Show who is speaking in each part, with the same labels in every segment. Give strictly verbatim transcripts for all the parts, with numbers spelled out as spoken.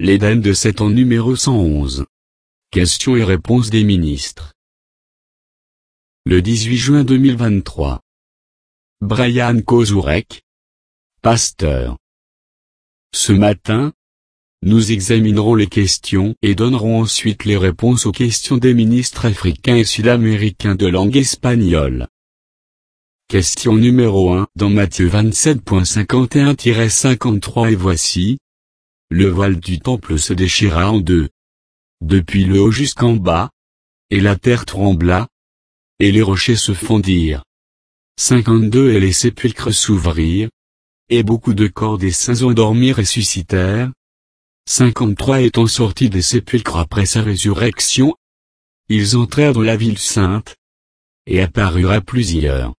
Speaker 1: L'Éden de sept ans numéro cent onze. Questions et réponses des ministres. Le dix-huit juin deux mille vingt-trois. Brian Kozurek, pasteur. Ce matin, nous examinerons les questions et donnerons ensuite les réponses aux questions des ministres africains et sud-américains de langue espagnole. Question numéro un. Dans Matthieu vingt-sept cinquante et un à cinquante-trois et voici. Le voile du temple se déchira en deux. Depuis le haut jusqu'en bas. Et la terre trembla. Et les rochers se fondirent. cinquante-deux Et les sépulcres s'ouvrirent. Et beaucoup de corps des saints endormis ressuscitèrent. cinquante-trois Étant sortis des sépulcres après sa résurrection, ils entrèrent dans la ville sainte. Et apparurent à plusieurs.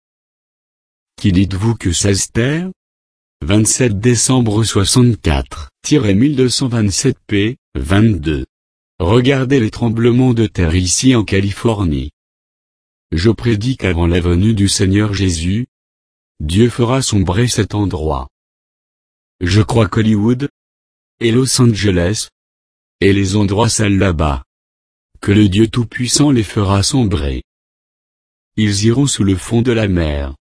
Speaker 1: Qui dites-vous que c'est Esther? vingt-sept décembre soixante-quatre, mille deux cent vingt-sept p. vingt-deux. Regardez les tremblements de terre ici en Californie. Je prédis qu'avant la venue du Seigneur Jésus, Dieu fera sombrer cet endroit. Je crois qu'Hollywood, et Los Angeles, et les endroits sales là-bas, que le Dieu Tout-Puissant les fera sombrer. Ils iront sous le fond de la mer.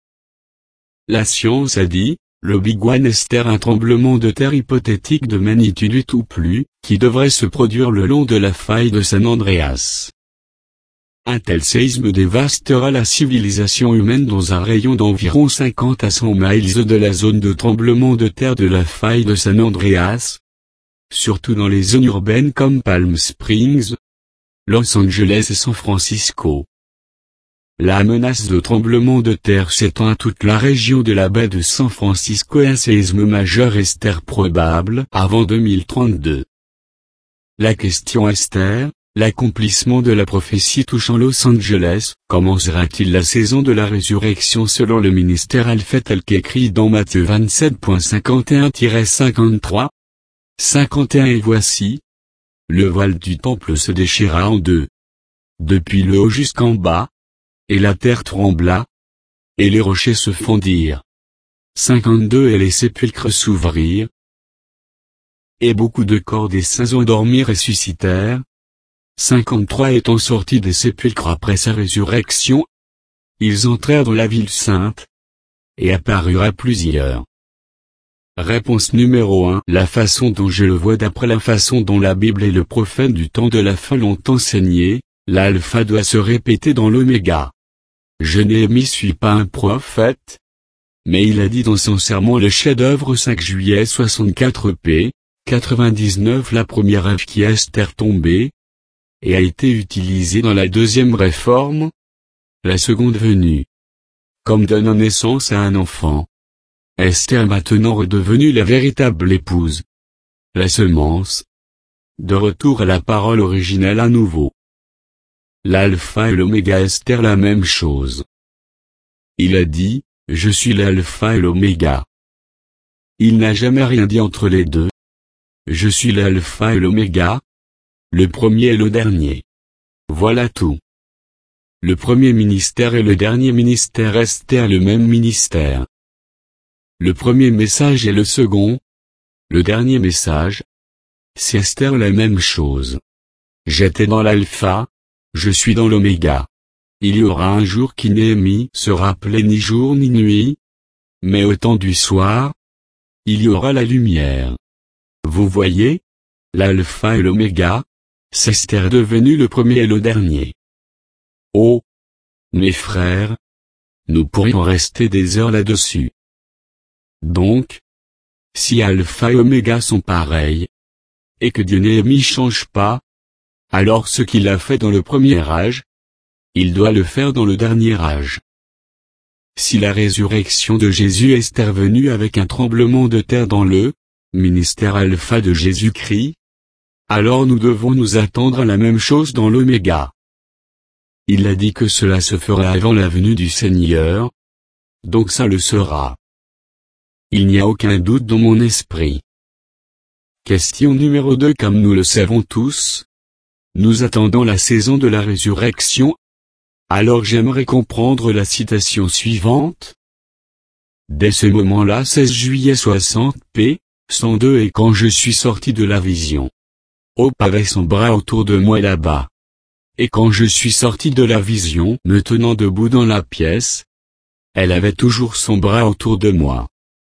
Speaker 1: La science a dit, le Big One Esther, un tremblement de terre hypothétique de magnitude huit ou plus, qui devrait se produire le long de la faille de San Andreas. Un tel séisme dévastera la civilisation humaine dans un rayon d'environ cinquante à cent miles de la zone de tremblement de terre de la faille de San Andreas, surtout dans les zones urbaines comme Palm Springs, Los Angeles et San Francisco. La menace de tremblement de terre s'étend à toute la région de la baie de San Francisco et un séisme majeur Esther probable avant deux mille trente-deux. La question Esther, l'accomplissement de la prophétie touchant Los Angeles, commencera-t-il la saison de la résurrection selon le ministère Alpha tel qu'écrit dans Matthieu vingt-sept cinquante et un à cinquante-trois? cinquante et un Et voici. Le voile du temple se déchira en deux. Depuis le haut jusqu'en bas. Et la terre trembla. Et les rochers se fondirent. cinquante-deux Et les sépulcres s'ouvrirent. Et beaucoup de corps des saints endormis ressuscitèrent. cinquante-trois Étant sortis des sépulcres après sa résurrection, ils entrèrent dans la ville sainte. Et apparurent à plusieurs. Réponse numéro un. La façon dont je le vois d'après la façon dont la Bible et le prophète du temps de la fin l'ont enseigné, l'alpha doit se répéter dans l'oméga. Je ne suis pas un prophète. Mais il a dit dans son sermon le chef-d'œuvre cinq juillet soixante-quatre p. quatre-vingt-dix-neuf la première œuvre qui est Esther tombée, et a été utilisée dans la deuxième réforme, la seconde venue. Comme donnant naissance à un enfant. Esther est maintenant redevenue la véritable épouse. La semence. De retour à la parole originelle à nouveau. L'alpha et l'oméga Esther la même chose. Il a dit, je suis l'alpha et l'oméga. Il n'a jamais rien dit entre les deux. Je suis l'alpha et l'oméga. Le premier et le dernier. Voilà tout. Le premier ministère et le dernier ministère Esther le même ministère. Le premier message et le second. Le dernier message. C'est Esther la même chose. J'étais dans l'alpha. Je suis dans l'oméga. Il y aura un jour qui Néhémie se rappelait ni jour ni nuit. Mais au temps du soir. Il y aura la lumière. Vous voyez? L'alpha et l'oméga. C'est Esther devenu le premier et le dernier. Oh! Mes frères! Nous pourrions rester des heures là-dessus. Donc, si alpha et oméga sont pareils, et que Dieu Néhémie change pas, alors ce qu'il a fait dans le premier âge, il doit le faire dans le dernier âge. Si la résurrection de Jésus est intervenue avec un tremblement de terre dans le ministère alpha de Jésus-Christ, alors nous devons nous attendre à la même chose dans l'oméga. Il a dit que cela se fera avant la venue du Seigneur, donc ça le sera. Il n'y a aucun doute dans mon esprit. Question numéro deux. Comme nous le savons tous, nous attendons la saison de la résurrection. Alors j'aimerais comprendre la citation suivante. Dès ce moment-là seize juillet soixante p. cent deux Et quand je suis sorti de la vision, Hope avait son bras autour de moi là-bas. Et quand je suis sorti de la vision, me tenant debout dans la pièce, elle avait toujours son bras autour de moi.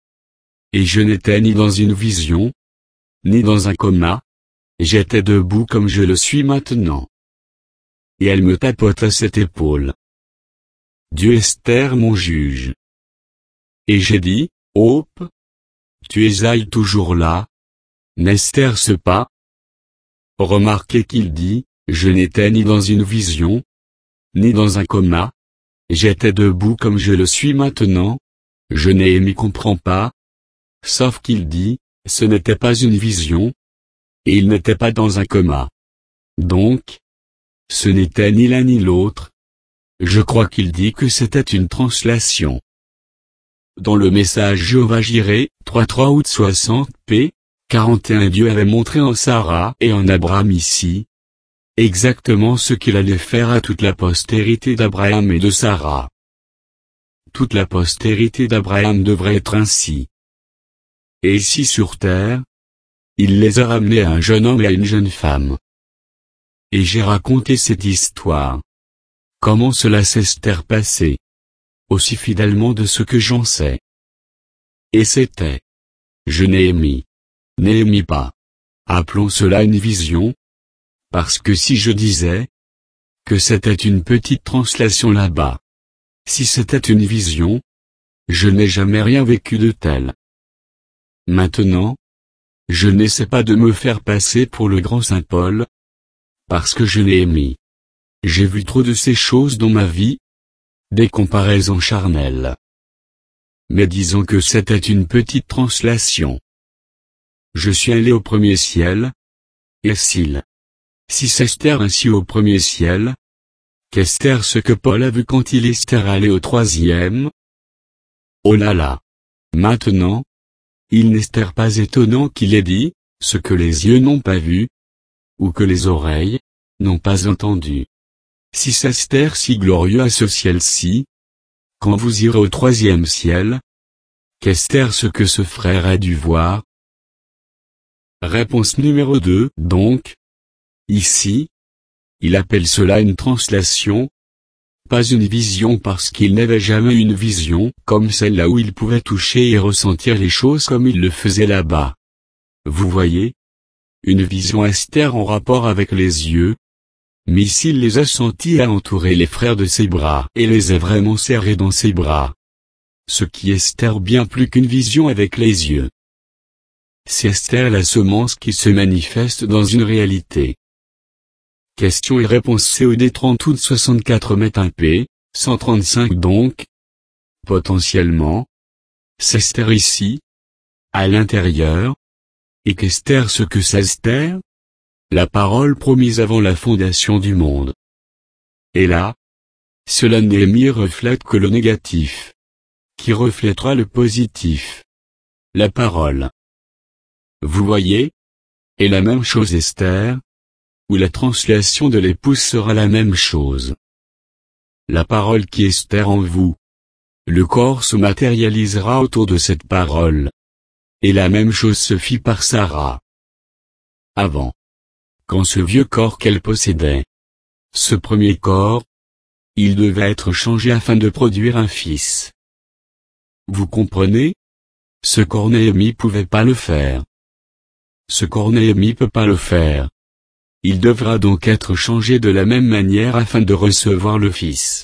Speaker 1: Et je n'étais ni dans une vision, ni dans un coma, j'étais debout comme je le suis maintenant. Et elle me tapotait cette épaule. Dieu Esther mon juge. Et j'ai dit, Hope, tu es aille toujours là, n'est-ce pas? Remarquez qu'il dit, je n'étais ni dans une vision, ni dans un coma, j'étais debout comme je le suis maintenant, je n'ai m'y comprend pas, sauf qu'il dit, ce n'était pas une vision, et il n'était pas dans un coma. Donc, ce n'était ni l'un ni l'autre. Je crois qu'il dit que c'était une translation. Dans le message Jéhovah Jireh, trois trois août soixante p, quarante et un Dieu avait montré en Sarah et en Abraham ici, exactement ce qu'il allait faire à toute la postérité d'Abraham et de Sarah. Toute la postérité d'Abraham devrait être ainsi. Et ici sur terre, il les a ramenés à un jeune homme et à une jeune femme. Et j'ai raconté cette histoire. Comment cela s'est passé. Aussi fidèlement de ce que j'en sais. Et c'était. Je Néhémie. Néhémie pas. Appelons cela une vision. Parce que si je disais que c'était une petite translation là-bas, si c'était une vision, je n'ai jamais rien vécu de tel. Maintenant, je n'essaie pas de me faire passer pour le grand Saint Paul, parce que je Néhémie. J'ai vu trop de ces choses dans ma vie, des comparaisons charnelles. Mais disons que c'était une petite translation. Je suis allé au premier ciel, et s'il Si Esther ainsi au premier ciel, qu'Esther ce que Paul a vu quand il est allé au troisième? Oh là là! Maintenant, il n'est pas étonnant qu'il ait dit, ce que les yeux n'ont pas vu, ou que les oreilles n'ont pas entendu. Si Esther si glorieux à ce ciel-ci, quand vous irez au troisième ciel, qu'Esther ce que ce frère a dû voir? Réponse numéro deux, donc. Ici, il appelle cela une translation, pas une vision parce qu'il n'avait jamais une vision comme celle-là où il pouvait toucher et ressentir les choses comme il le faisait là-bas. Vous voyez? Une vision Esther en rapport avec les yeux. Mais s'il les a sentis et a entouré les frères de ses bras et les a vraiment serrés dans ses bras. Ce qui est Esther bien plus qu'une vision avec les yeux. C'est Esther la semence qui se manifeste dans une réalité. Question et réponse C O D trente août soixante-quatre mètres un p, cent trente-cinq donc. Potentiellement. C'est Esther ici. À l'intérieur. Et qu'Esther ce que c'est Esther? La parole promise avant la fondation du monde. Et là, cela Néhémie reflète que le négatif, qui reflètera le positif. La parole. Vous voyez? Et la même chose Esther, où la translation de l'épouse sera la même chose. La parole qui est Esther en vous. Le corps se matérialisera autour de cette parole. Et la même chose se fit par Sarah. Avant. Quand ce vieux corps qu'elle possédait, ce premier corps, il devait être changé afin de produire un fils. Vous comprenez? Ce corps Néhémie pouvait pas le faire. Ce corps Néhémie peut pas le faire. Il devra donc être changé de la même manière afin de recevoir le fils.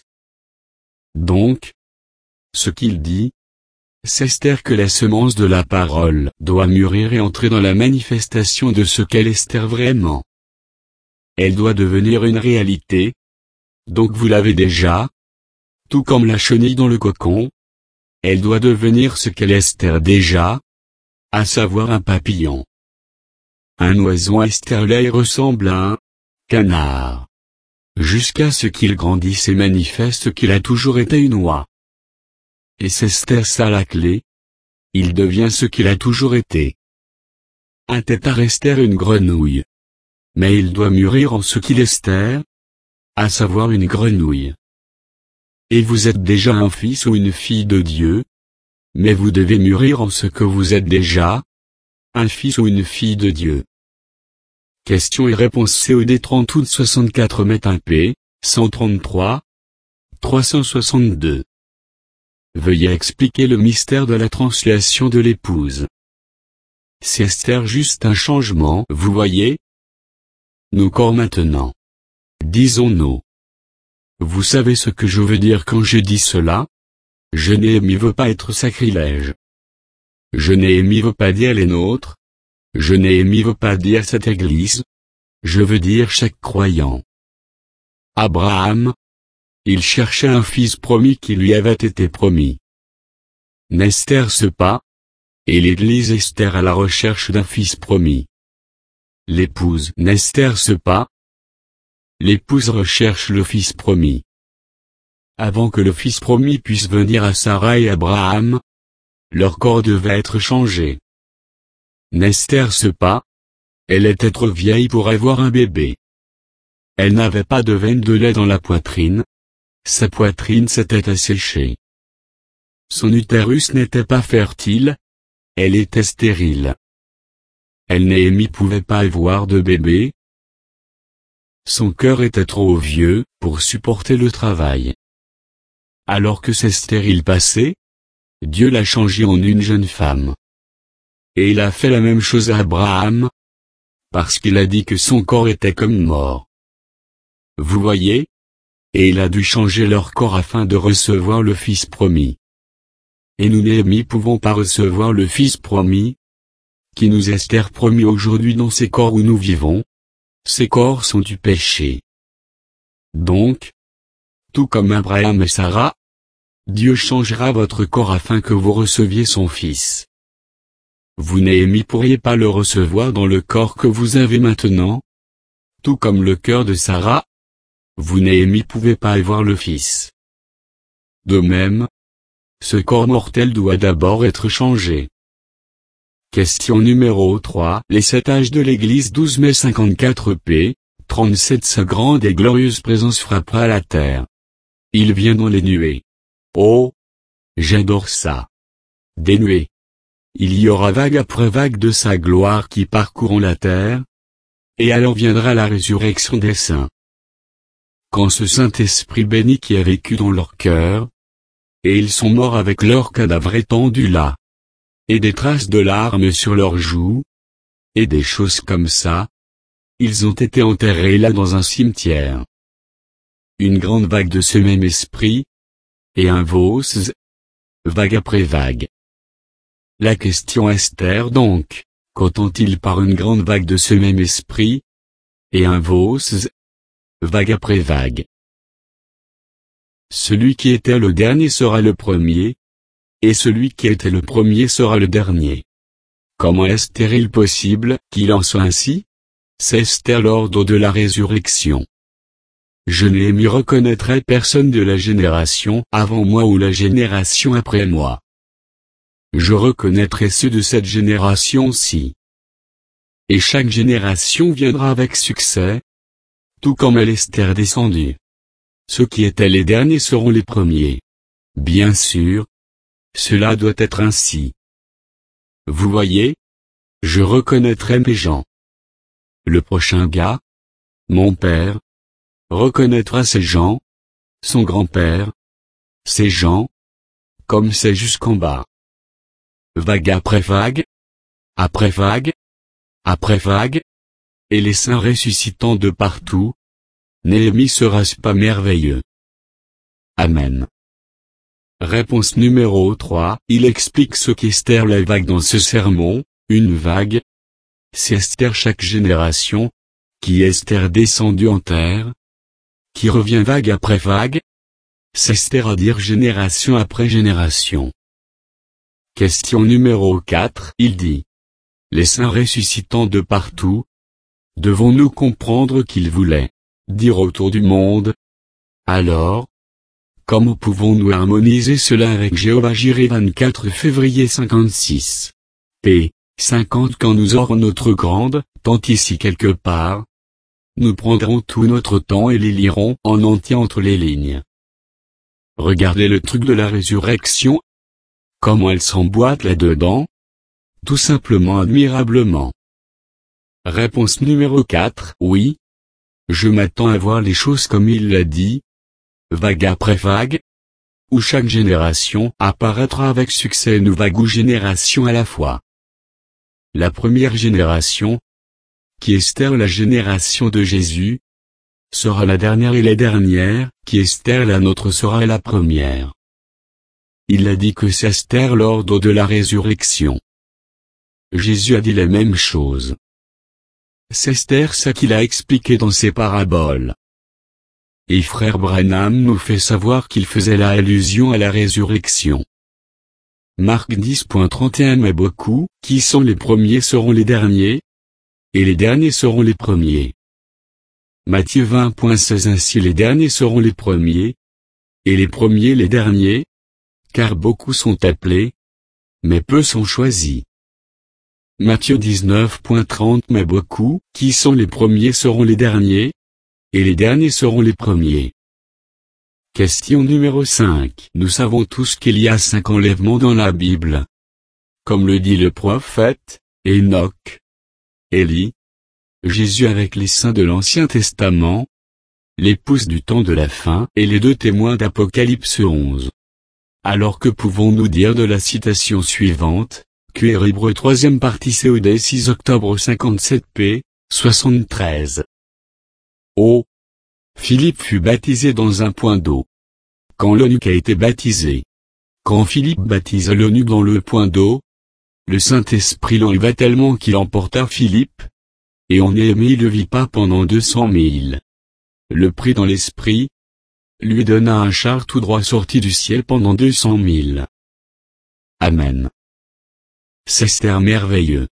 Speaker 1: Donc, ce qu'il dit, c'est Esther que la semence de la parole doit mûrir et entrer dans la manifestation de ce qu'elle Esther vraiment. Elle doit devenir une réalité. Donc vous l'avez déjà. Tout comme la chenille dans le cocon. Elle doit devenir ce qu'elle Esther déjà. À savoir un papillon. Un oiseau Esther ressemble à un canard. Jusqu'à ce qu'il grandisse et manifeste qu'il a toujours été une oie. Et c'est Esther ça la clé. Il devient ce qu'il a toujours été. Un tétard Esther une grenouille. Mais il doit mûrir en ce qu'il est Esther, à savoir une grenouille. Et vous êtes déjà un fils ou une fille de Dieu, mais vous devez mûrir en ce que vous êtes déjà, un fils ou une fille de Dieu. Questions et réponses C O D trente août soixante-quatre Met un P, cent trente-trois, trois cent soixante-deux. Veuillez expliquer le mystère de la translation de l'épouse. C'est Esther juste un changement, vous voyez? Nos corps maintenant. Disons-nous. Vous savez ce que je veux dire quand je dis cela? Je n'ai veut pas être sacrilège. Je n'ai veut pas dire les nôtres. Je n'ai veut pas dire cette église. Je veux dire chaque croyant. Abraham. Il cherchait un fils promis qui lui avait été promis. Esther ce pas. Et l'église Esther à la recherche d'un fils promis. L'épouse Esther ce pas. L'épouse recherche le fils promis. Avant que le fils promis puisse venir à Sarah et Abraham, leur corps devait être changé. Esther ce pas. Elle était trop vieille pour avoir un bébé. Elle n'avait pas de veine de lait dans la poitrine. Sa poitrine s'était asséchée. Son utérus n'était pas fertile. Elle était stérile. Elle ne pouvait pas avoir de bébé. Son cœur était trop vieux pour supporter le travail. Alors que c'est stérile passé, Dieu l'a changée en une jeune femme. Et il a fait la même chose à Abraham, parce qu'il a dit que son corps était comme mort. Vous voyez? Et il a dû changer leur corps afin de recevoir le Fils promis. Et nous ne pouvons pas recevoir le Fils promis, qui nous est promis aujourd'hui dans ces corps où nous vivons. Ces corps sont du péché. Donc, tout comme Abraham et Sarah, Dieu changera votre corps afin que vous receviez son Fils. Vous ne pourriez pas le recevoir dans le corps que vous avez maintenant. Tout comme le cœur de Sarah, vous ne pouvez pas avoir le Fils. De même, ce corps mortel doit d'abord être changé. Question numéro trois. Les sept âges de l'Église douze mai cinquante-quatre p. trente-sept Sa grande et glorieuse présence frappera la terre. Il vient dans les nuées. Oh! J'adore ça. Des nuées. Il y aura vague après vague de sa gloire qui parcourront la terre. Et alors viendra la résurrection des saints. Quand ce Saint-Esprit béni qui a vécu dans leur cœur, et ils sont morts avec leurs cadavres étendus là, et des traces de larmes sur leurs joues, et des choses comme ça, ils ont été enterrés là dans un cimetière. Une grande vague de ce même esprit, et un vos, vague après vague. La question Esther donc, qu'entend-il par une grande vague de ce même esprit, et un vos, vague après vague? Celui qui était le dernier sera le premier, et celui qui était le premier sera le dernier. Comment est-il possible qu'il en soit ainsi? C'est Esther l'ordre de la résurrection. Je ne m'y reconnaîtrai personne de la génération avant moi ou la génération après moi. Je reconnaîtrai ceux de cette génération-ci. Et chaque génération viendra avec succès, tout comme elle Esther descendue. Ceux qui étaient les derniers seront les premiers. Bien sûr, cela doit être ainsi. Vous voyez? Je reconnaîtrai mes gens. Le prochain gars, mon père, reconnaîtra ses gens, son grand-père, ses gens, comme c'est jusqu'en bas. Vague après vague, après vague, après vague, et les saints ressuscitant de partout. Néhémie sera-ce pas merveilleux? Amen. Réponse numéro trois. Il explique ce qu'Esther la vague dans ce sermon. Une vague, c'est Esther chaque génération, qui est Esther descendue en terre, qui revient vague après vague. C'est Esther à dire génération après génération. Question numéro quatre. Il dit. Les saints ressuscitant de partout. Devons-nous comprendre qu'il voulait dire autour du monde? Alors, comment pouvons-nous harmoniser cela avec Jéhovah Jireh vingt-quatre février cinquante-six? P. cinquante Quand nous aurons notre grande, tente ici quelque part. Nous prendrons tout notre temps et les lirons en entier entre les lignes. Regardez le truc de la résurrection. Comment elle s'emboîte là-dedans? Tout simplement admirablement. Réponse numéro quatre. Oui. Je m'attends à voir les choses comme il l'a dit. Vague après vague. Où chaque génération apparaîtra avec succès une vague ou génération à la fois. La première génération, qui est la génération de Jésus, sera la dernière et la dernière, qui est la nôtre sera la première. Il a dit que c'est l'ordre de la résurrection. Jésus a dit la même chose. C'est ça qu'il a expliqué dans ses paraboles. Et frère Branham nous fait savoir qu'il faisait la allusion à la résurrection. Marc dix trente et un. Mais beaucoup, qui sont les premiers seront les derniers, et les derniers seront les premiers. Matthieu vingt seize. Ainsi les derniers seront les premiers, et les premiers les derniers, car beaucoup sont appelés, mais peu sont choisis. Matthieu dix-neuf trente. Mais beaucoup, qui sont les premiers seront les derniers, et les derniers seront les premiers. Question numéro cinq. Nous savons tous qu'il y a cinq enlèvements dans la Bible. Comme le dit le prophète, Enoch, Élie, Jésus avec les saints de l'Ancien Testament, l'épouse du temps de la fin et les deux témoins d'Apocalypse onze. Alors que pouvons-nous dire de la citation suivante, Q R Hébreux troisième partie C O D six octobre cinquante-sept p. soixante-treize. Oh! Philippe fut baptisé dans un point d'eau. Quand l'eunuque a été baptisé. Quand Philippe baptisa l'eunuque dans le point d'eau, le Saint-Esprit l'enleva tellement qu'il emporta Philippe, et on aimé il le vit pas pendant deux cents mille. Le prit dans l'esprit, lui donna un char tout droit sorti du ciel pendant deux cent mille. Amen. C'est merveilleux.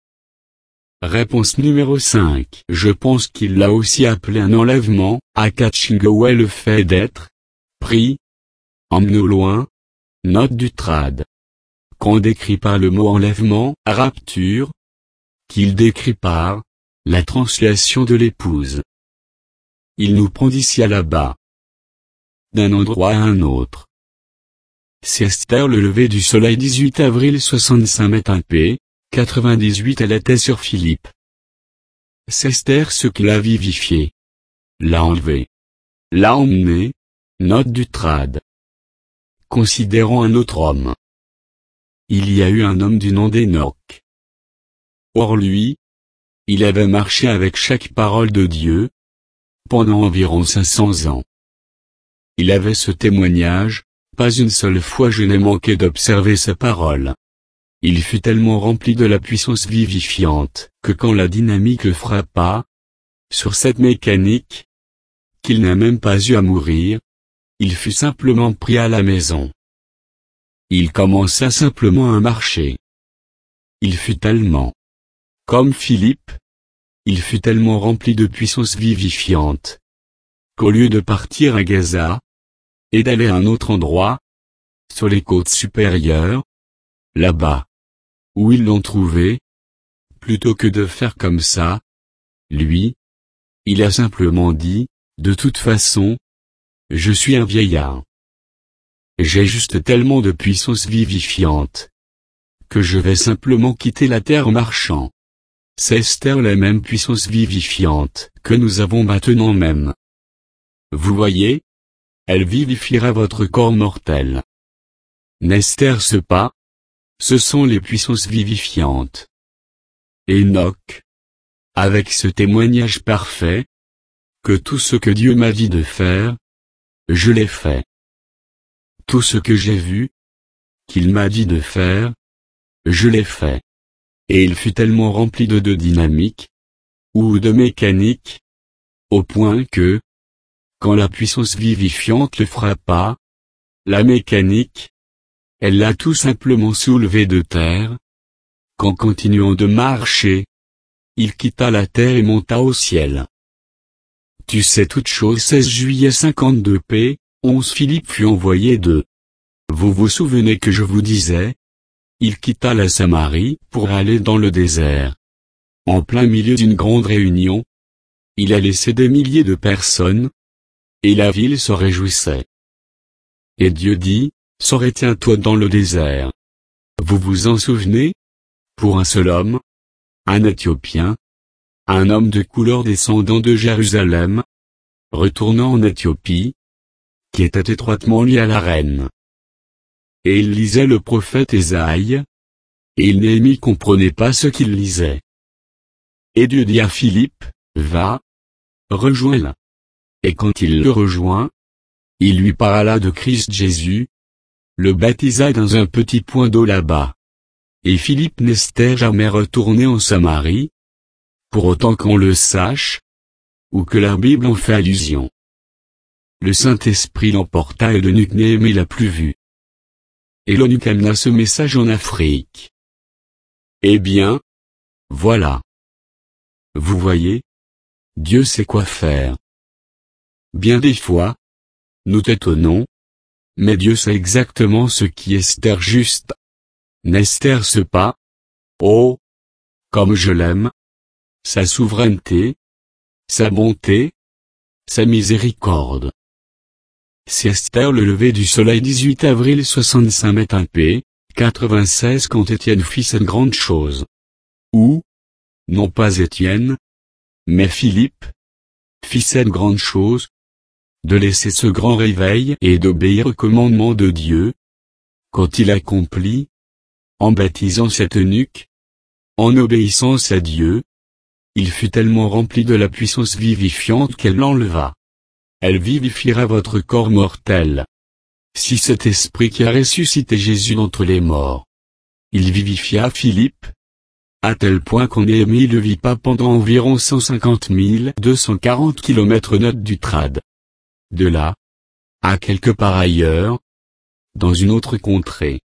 Speaker 1: Réponse numéro cinq. Je pense qu'il l'a aussi appelé un enlèvement, à catching away le fait d'être pris, emmené au loin. Note du trad. Qu'on décrit par le mot enlèvement, rapture, qu'il décrit par la translation de l'épouse. Il nous prend d'ici à là-bas, d'un endroit à un autre. Siester le lever du soleil dix-huit avril soixante-cinq mètres p. quatre-vingt-dix-huit. Elle était sur Philippe. Siester ce qui l'a vivifié. L'a enlevé. L'a emmené. Note du trad. Considérons un autre homme. Il y a eu un homme du nom d'Enoch. Or lui, il avait marché avec chaque parole de Dieu, pendant environ cinq cents ans. Il avait ce témoignage, pas une seule fois je n'ai manqué d'observer sa parole. Il fut tellement rempli de la puissance vivifiante, que quand la dynamique le frappa, sur cette mécanique, qu'il n'a même pas eu à mourir, il fut simplement pris à la maison. Il commença simplement à marcher. Il fut tellement, comme Philippe, il fut tellement rempli de puissance vivifiante, qu'au lieu de partir à Gaza, et d'aller à un autre endroit, sur les côtes supérieures, là-bas, où ils l'ont trouvé, plutôt que de faire comme ça, lui, il a simplement dit, de toute façon, je suis un vieillard. J'ai juste tellement de puissance vivifiante, que je vais simplement quitter la terre en marchant. C'est la même puissance vivifiante, que nous avons maintenant même. Vous voyez? Elle vivifiera votre corps mortel. N'est-ce pas? Ce sont les puissances vivifiantes. Enoch, avec ce témoignage parfait, que tout ce que Dieu m'a dit de faire, je l'ai fait. Tout ce que j'ai vu, qu'il m'a dit de faire, je l'ai fait. Et il fut tellement rempli de de dynamique, ou de mécanique, au point que, quand la puissance vivifiante le frappa, la mécanique, elle l'a tout simplement soulevé de terre. Qu'en continuant de marcher, il quitta la terre et monta au ciel. Tu sais toute chose seize juillet cinquante-deux p. onze Philippe fut envoyé de. Vous vous souvenez que je vous disais? Il quitta la Samarie pour aller dans le désert. En plein milieu d'une grande réunion, il a laissé des milliers de personnes, et la ville se réjouissait. Et Dieu dit, sors et tiens-toi dans le désert. Vous vous en souvenez? Pour un seul homme, un Éthiopien, un homme de couleur descendant de Jérusalem, retournant en Éthiopie, qui était étroitement lié à la reine. Et il lisait le prophète Ésaïe, et il Néhémie comprenait pas ce qu'il lisait. Et Dieu dit à Philippe, va, rejoins-le. Et quand il le rejoint, il lui parla de Christ Jésus, le baptisa dans un petit point d'eau là-bas. Et Philippe n'était jamais retourné en Samarie, pour autant qu'on le sache, ou que la Bible en fait allusion. Le Saint-Esprit l'emporta et l'eunuque Néhémie l'a plus vu. Et l'eunuque amena ce message en Afrique. Eh bien, voilà. Vous voyez, Dieu sait quoi faire. Bien des fois, nous tâtonnons, mais Dieu sait exactement ce qui est juste. N'est-ce pas? Oh, comme je l'aime, sa souveraineté, sa bonté, sa miséricorde. C'est Esther le lever du soleil dix-huit avril soixante-cinq met un p, quatre-vingt-seize quand Étienne fit cette grande chose. Ou, non pas Étienne, mais Philippe, fit cette grande chose, de laisser ce grand réveil et d'obéir au commandement de Dieu, quand il accomplit, en baptisant cet eunuque, en obéissance à Dieu, il fut tellement rempli de la puissance vivifiante qu'elle l'enleva. Elle vivifiera votre corps mortel. Si cet esprit qui a ressuscité Jésus d'entre les morts, il vivifia Philippe, à tel point qu'on Néhémie le vit pas pendant environ cent cinquante mille deux cent quarante kilomètres note du trad. De là, à quelque part ailleurs, dans une autre contrée.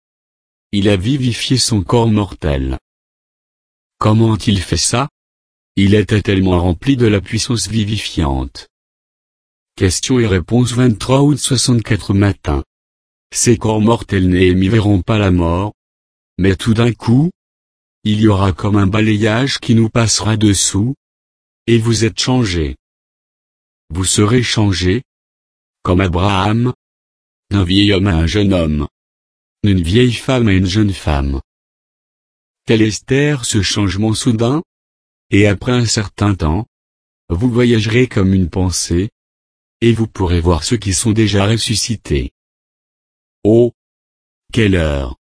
Speaker 1: Il a vivifié son corps mortel. Comment a-t-il fait ça? Il était tellement rempli de la puissance vivifiante. Questions et réponses vingt-trois août soixante-quatre matin. Ces corps mortels Néhémie verront pas la mort. Mais tout d'un coup, il y aura comme un balayage qui nous passera dessous. Et vous êtes changés. Vous serez changés. Comme Abraham. D'un vieil homme à un jeune homme. D'une vieille femme à une jeune femme. Tel est ce changement soudain. Et après un certain temps, vous voyagerez comme une pensée. Et vous pourrez voir ceux qui sont déjà ressuscités. Oh! Quelle heure!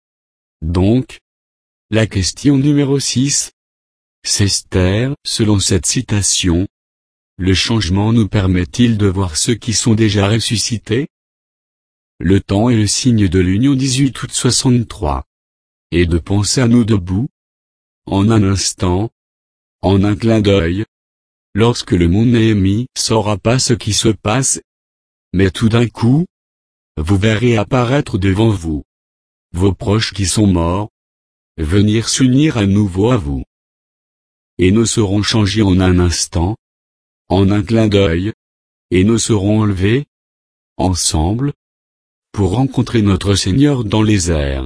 Speaker 1: Donc, la question numéro six. C'est Esther, selon cette citation. Le changement nous permet-il de voir ceux qui sont déjà ressuscités? Le temps est le signe de l'union dix-huit août soixante-trois. Et de penser à nous debout. En un instant. En un clin d'œil. Lorsque le monde Néhémie saura pas ce qui se passe. Mais tout d'un coup, vous verrez apparaître devant vous vos proches qui sont morts, venir s'unir à nouveau à vous. Et nous serons changés en un instant, en un clin d'œil, et nous serons enlevés, ensemble, pour rencontrer notre Seigneur dans les airs.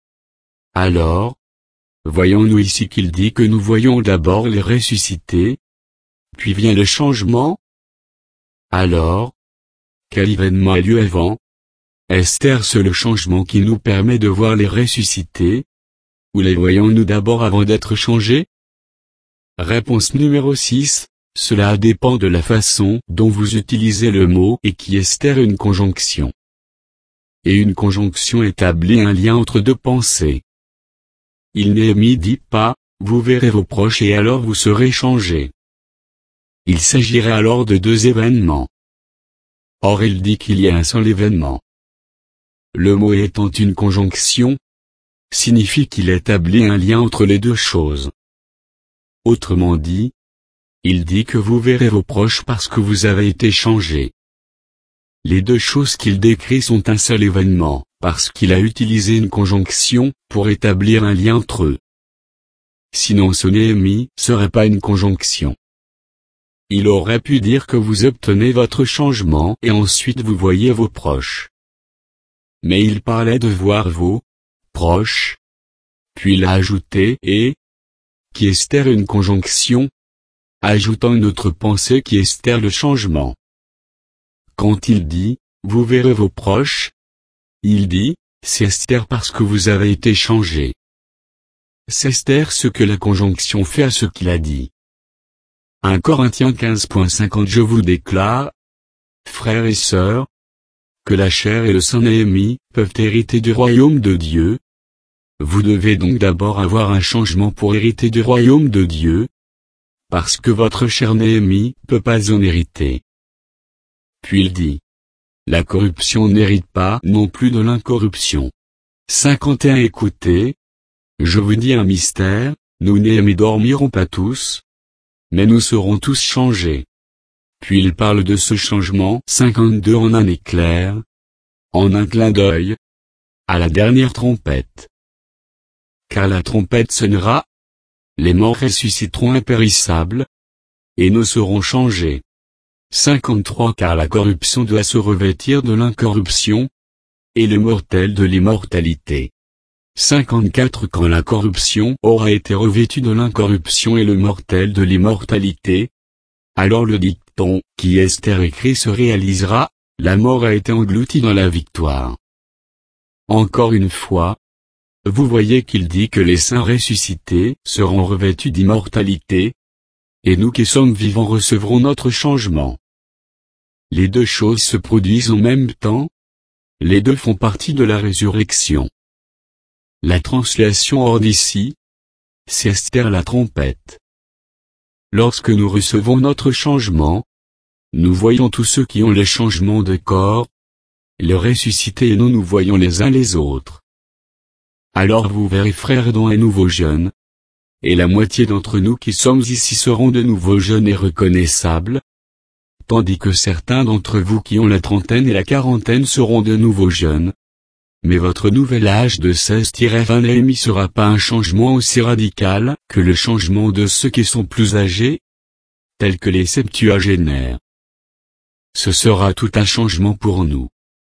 Speaker 1: Alors, voyons-nous ici qu'il dit que nous voyons d'abord les ressuscités, puis vient le changement. Alors, quel événement a lieu avant? Est-ce le changement qui nous permet de voir les ressuscités? Ou les voyons-nous d'abord avant d'être changés? Réponse numéro six. Cela dépend de la façon dont vous utilisez le mot et qui est une conjonction. Et une conjonction établit un lien entre deux pensées. Il Néhémie dit pas, vous verrez vos proches et alors vous serez changés. Il s'agirait alors de deux événements. Or il dit qu'il y a un seul événement. Le mot étant une conjonction, signifie qu'il établit un lien entre les deux choses. Autrement dit, il dit que vous verrez vos proches parce que vous avez été changés. Les deux choses qu'il décrit sont un seul événement, parce qu'il a utilisé une conjonction pour établir un lien entre eux. Sinon ce Néhémie serait pas une conjonction. Il aurait pu dire que vous obtenez votre changement et ensuite vous voyez vos proches. Mais il parlait de voir vos proches. Puis il a ajouté et, qui est une conjonction, ajoutant une autre pensée qui est le changement. Quand il dit, vous verrez vos proches, il dit, c'est Esther parce que vous avez été changé. C'est Esther ce que la conjonction fait à ce qu'il a dit. un Corinthiens quinze cinquante Je vous déclare, frères et sœurs, que la chair et le sang Néhémie peuvent hériter du royaume de Dieu. Vous devez donc d'abord avoir un changement pour hériter du royaume de Dieu, parce que votre chair Néhémie peut pas en hériter. Puis il dit, la corruption n'hérite pas non plus de l'incorruption. cinquante et un Écoutez, je vous dis un mystère, nous Néhémie dormirons pas tous, mais nous serons tous changés. Puis il parle de ce changement cinquante-deux en un éclair, en un clin d'œil, à la dernière trompette. Car la trompette sonnera, les morts ressusciteront impérissables, et nous serons changés. cinquante-trois Car la corruption doit se revêtir de l'incorruption, et le mortel de l'immortalité. cinquante-quatre Quand la corruption aura été revêtue de l'incorruption et le mortel de l'immortalité, alors le dicton, qui Esther écrit se réalisera, la mort a été engloutie dans la victoire. Encore une fois, vous voyez qu'il dit que les saints ressuscités seront revêtus d'immortalité, et nous qui sommes vivants recevrons notre changement. Les deux choses se produisent en même temps, les deux font partie de la résurrection. La translation hors d'ici, c'est Esther la trompette. Lorsque nous recevons notre changement, nous voyons tous ceux qui ont les changements de corps, les ressuscités et nous nous voyons les uns les autres. Alors vous verrez frères dont un nouveau jeune, et la moitié d'entre nous qui sommes ici seront de nouveaux jeunes et reconnaissables, tandis que certains d'entre vous qui ont la trentaine et la quarantaine seront de nouveaux jeunes. Mais votre nouvel âge de seize à vingt Néhémie sera pas un changement aussi radical que le changement de ceux qui sont plus âgés, tels que les septuagénaires. Ce sera tout un changement pour nous.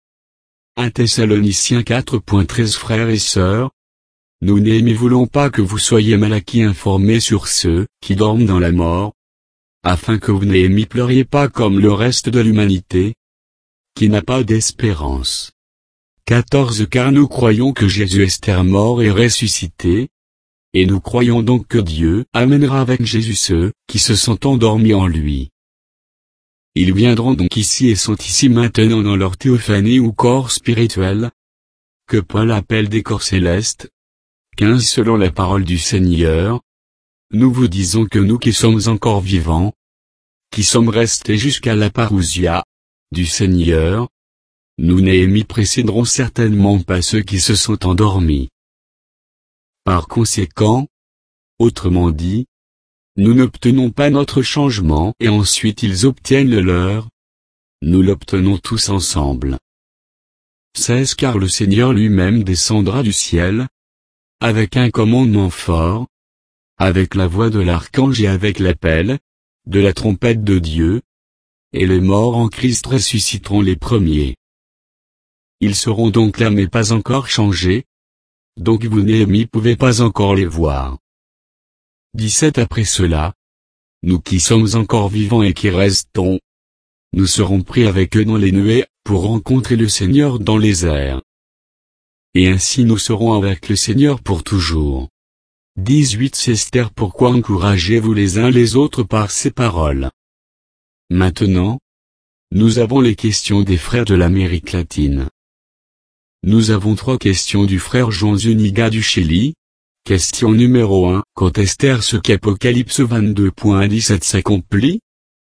Speaker 1: un Thessaloniciens quatre treize Frères et sœurs, nous Néhémie voulons pas que vous soyez mal acquis informés sur ceux qui dorment dans la mort, afin que vous Néhémie pleuriez pas comme le reste de l'humanité, qui n'a pas d'espérance. quatorze Car nous croyons que Jésus est mort et ressuscité, et nous croyons donc que Dieu amènera avec Jésus ceux qui se sont endormis en lui. Ils viendront donc ici et sont ici maintenant dans leur théophanie ou corps spirituel, que Paul appelle des corps célestes. quinze Selon la parole du Seigneur, nous vous disons que nous qui sommes encore vivants, qui sommes restés jusqu'à la parousia du Seigneur, nous Néhémie précéderons certainement pas ceux qui se sont endormis. Par conséquent, autrement dit, nous n'obtenons pas notre changement et ensuite ils obtiennent le leur. Nous l'obtenons tous ensemble. seize Car le Seigneur lui-même descendra du ciel, avec un commandement fort, avec la voix de l'archange et avec l'appel, de la trompette de Dieu, et les morts en Christ ressusciteront les premiers. Ils seront donc là mais pas encore changés, donc vous Néhémie pouvez pas encore les voir. dix-sept Après cela, nous qui sommes encore vivants et qui restons, nous serons pris avec eux dans les nuées, pour rencontrer le Seigneur dans les airs. Et ainsi nous serons avec le Seigneur pour toujours. dix-huit C'est Esther Pourquoi encouragez-vous les uns les autres par ces paroles? Maintenant, nous avons les questions des frères de l'Amérique latine. Nous avons trois questions du frère Jean Zuniga du Chili. Question numéro un. Quand Esther ce qu'Apocalypse vingt-deux dix-sept s'accomplit?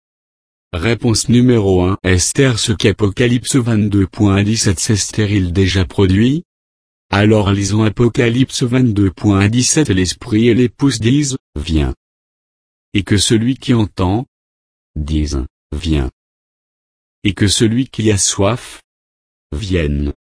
Speaker 1: Réponse numéro un. Esther ce qu'Apocalypse vingt-deux dix-sept s'est stérile déjà produit? Alors lisons Apocalypse vingt-deux dix-sept L'esprit et l'épouse disent, viens. Et que celui qui entend, dise, viens. Et que celui qui a soif, vienne.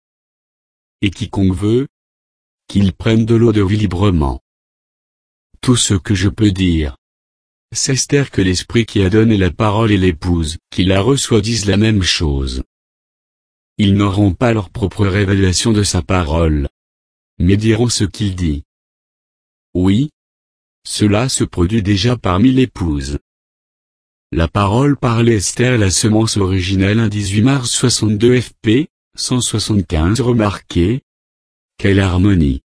Speaker 1: Et quiconque veut, qu'il prenne de l'eau de vie librement. Tout ce que je peux dire, c'est Esther que l'Esprit qui a donné la parole et l'épouse qui la reçoit disent la même chose. Ils n'auront pas leur propre révélation de sa parole, mais diront ce qu'il dit. Oui, cela se produit déjà parmi l'épouse. La parole parlée Esther la semence originelle un dix-huit mars soixante-deux F P, cent soixante-quinze Remarquez, quelle harmonie.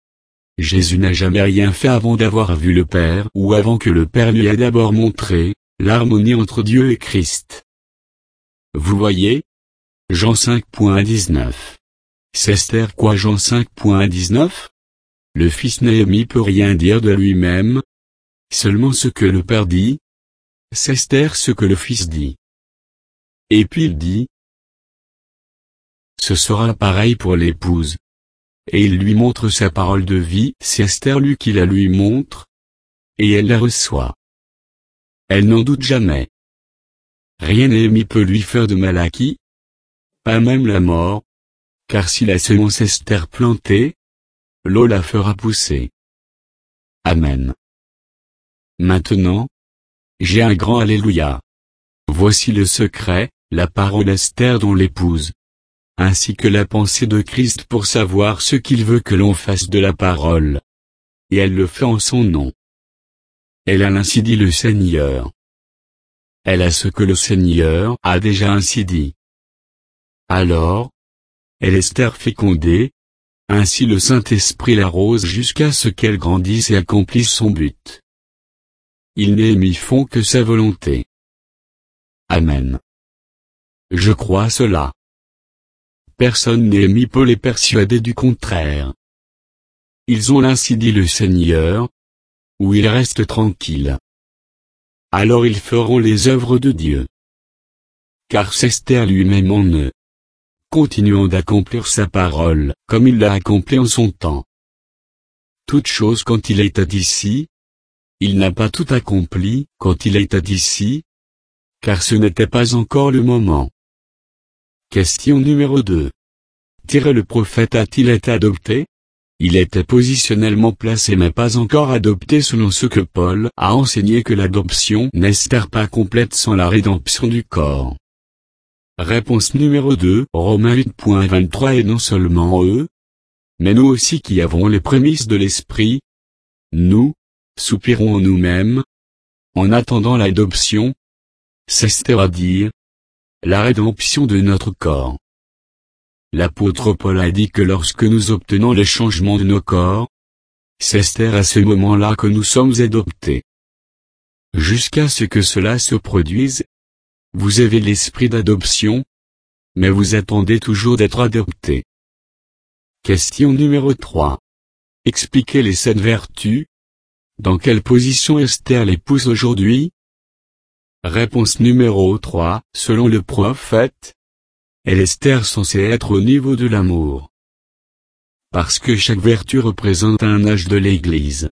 Speaker 1: Jésus n'a jamais rien fait avant d'avoir vu le Père ou avant que le Père lui ait d'abord montré, l'harmonie entre Dieu et Christ. Vous voyez? Jean cinq dix-neuf. C'est Esther quoi Jean cinq dix-neuf? Le fils Néhémie peut rien dire de lui-même. Seulement ce que le père dit. C'est Esther ce que le fils dit. Et puis il dit. Ce sera pareil pour l'épouse. Et il lui montre sa parole de vie, c'est Esther lui qui la lui montre. Et elle la reçoit. Elle n'en doute jamais. Rien Néhémie peut lui faire de mal à qui? Pas même la mort. Car si la semence Esther plantée, l'eau la fera pousser. Amen. Maintenant, j'ai un grand Alléluia. Voici le secret, la parole Esther dont l'épouse. Ainsi que la pensée de Christ pour savoir ce qu'il veut que l'on fasse de la parole. Et elle le fait en son nom. Elle a ainsi dit le Seigneur. Elle a ce que le Seigneur a déjà ainsi dit. Alors, elle Esther fécondée, ainsi le Saint-Esprit l'arrose jusqu'à ce qu'elle grandisse et accomplisse son but. Il Néhémie font que sa volonté. Amen. Je crois cela. Personne Néhémie peut les persuader du contraire. Ils ont ainsi dit le Seigneur, où ils restent tranquilles. Alors ils feront les œuvres de Dieu. Car c'est Esther lui-même en eux. Continuant d'accomplir sa parole, comme il l'a accompli en son temps. Toute chose quand il était ici, il n'a pas tout accompli quand il était ici, car ce n'était pas encore le moment. Question numéro deux. Tirer le prophète a-t-il été adopté? Il était positionnellement placé mais pas encore adopté selon ce que Paul a enseigné que l'adoption n'est pas complète sans la rédemption du corps. Réponse numéro deux. Romains huit vingt-trois. Et non seulement eux, mais nous aussi qui avons les prémices de l'Esprit, nous, soupirons en nous-mêmes, en attendant l'adoption, c'est-à-dire, la rédemption de notre corps. L'apôtre Paul a dit que lorsque nous obtenons le changement de nos corps, c'est à ce moment-là que nous sommes adoptés. Jusqu'à ce que cela se produise, vous avez l'esprit d'adoption, mais vous attendez toujours d'être adopté. Question numéro trois. Expliquez les sept vertus. Dans quelle position Esther l'épouse aujourd'hui? Réponse numéro trois. Selon le prophète, elle Esther censée être au niveau de l'amour. Parce que chaque vertu représente un âge de l'Église.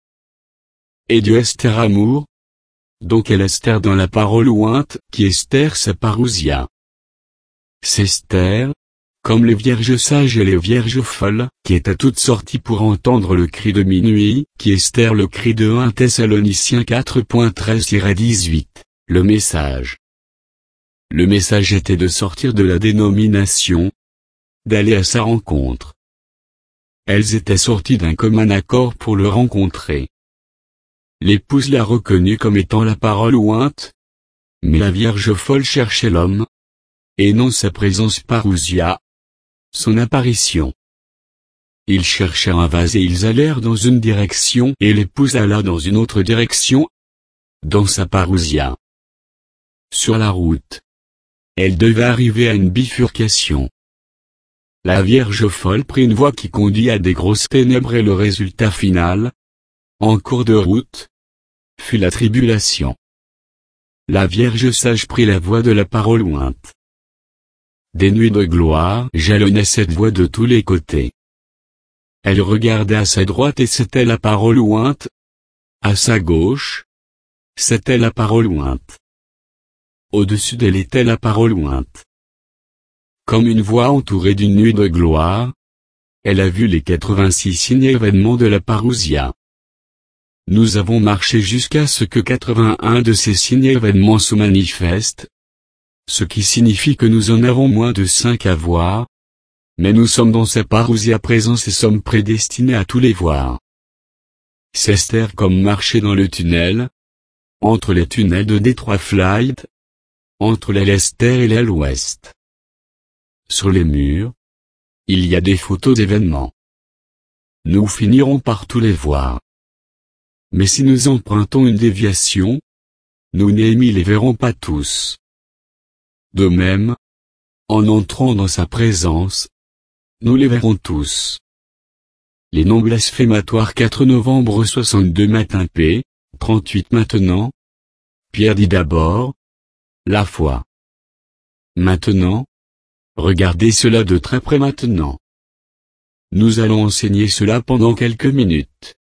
Speaker 1: Et Dieu Esther amour. Donc elle Esther dans la parole ointe, qui Esther sa parousia. C'est Esther, comme les vierges sages et les vierges folles, qui étaient toutes sorties pour entendre le cri de minuit, qui Esther le cri de un Thessaloniciens quatre treize à dix-huit, le message. Le message était de sortir de la dénomination, d'aller à sa rencontre. Elles étaient sorties d'un commun accord pour le rencontrer. L'épouse l'a reconnu comme étant la parole ointe, mais la vierge folle cherchait l'homme, et non sa présence parousia, son apparition. Ils cherchèrent un vase et ils allèrent dans une direction et l'épouse alla dans une autre direction, dans sa parousia. Sur la route, elle devait arriver à une bifurcation. La Vierge folle prit une voie qui conduit à des grosses ténèbres et le résultat final, en cours de route, fut la tribulation. La Vierge sage prit la voie de la parole ointe. Des nuées de gloire jalonnaient cette voie de tous les côtés. Elle regardait à sa droite et c'était la parole ointe. À sa gauche, c'était la parole ointe. Au-dessus d'elle était la parole ointe. Comme une voie entourée d'une nuée de gloire, elle a vu les quatre-vingt-six signes et événements de la parousia. Nous avons marché jusqu'à ce que quatre-vingt-un de ces signes et événements se manifestent, ce qui signifie que nous en avons moins de cinq à voir, mais nous sommes dans sa parousia présence et sommes prédestinés à tous les voir. C'est Esther comme marcher dans le tunnel, entre les tunnels de Detroit Flight, entre l'aile Esther et l'aile ouest. Sur les murs, il y a des photos d'événements. Nous finirons par tous les voir. Mais si nous empruntons une déviation, nous Néhémie les verrons pas tous. De même, en entrant dans sa présence, nous les verrons tous. Les noms blasphématoires quatre novembre soixante-deux Matin P, trente-huit Maintenant, Pierre dit d'abord, la foi. Maintenant, regardez cela de très près maintenant. Nous allons enseigner cela pendant quelques minutes.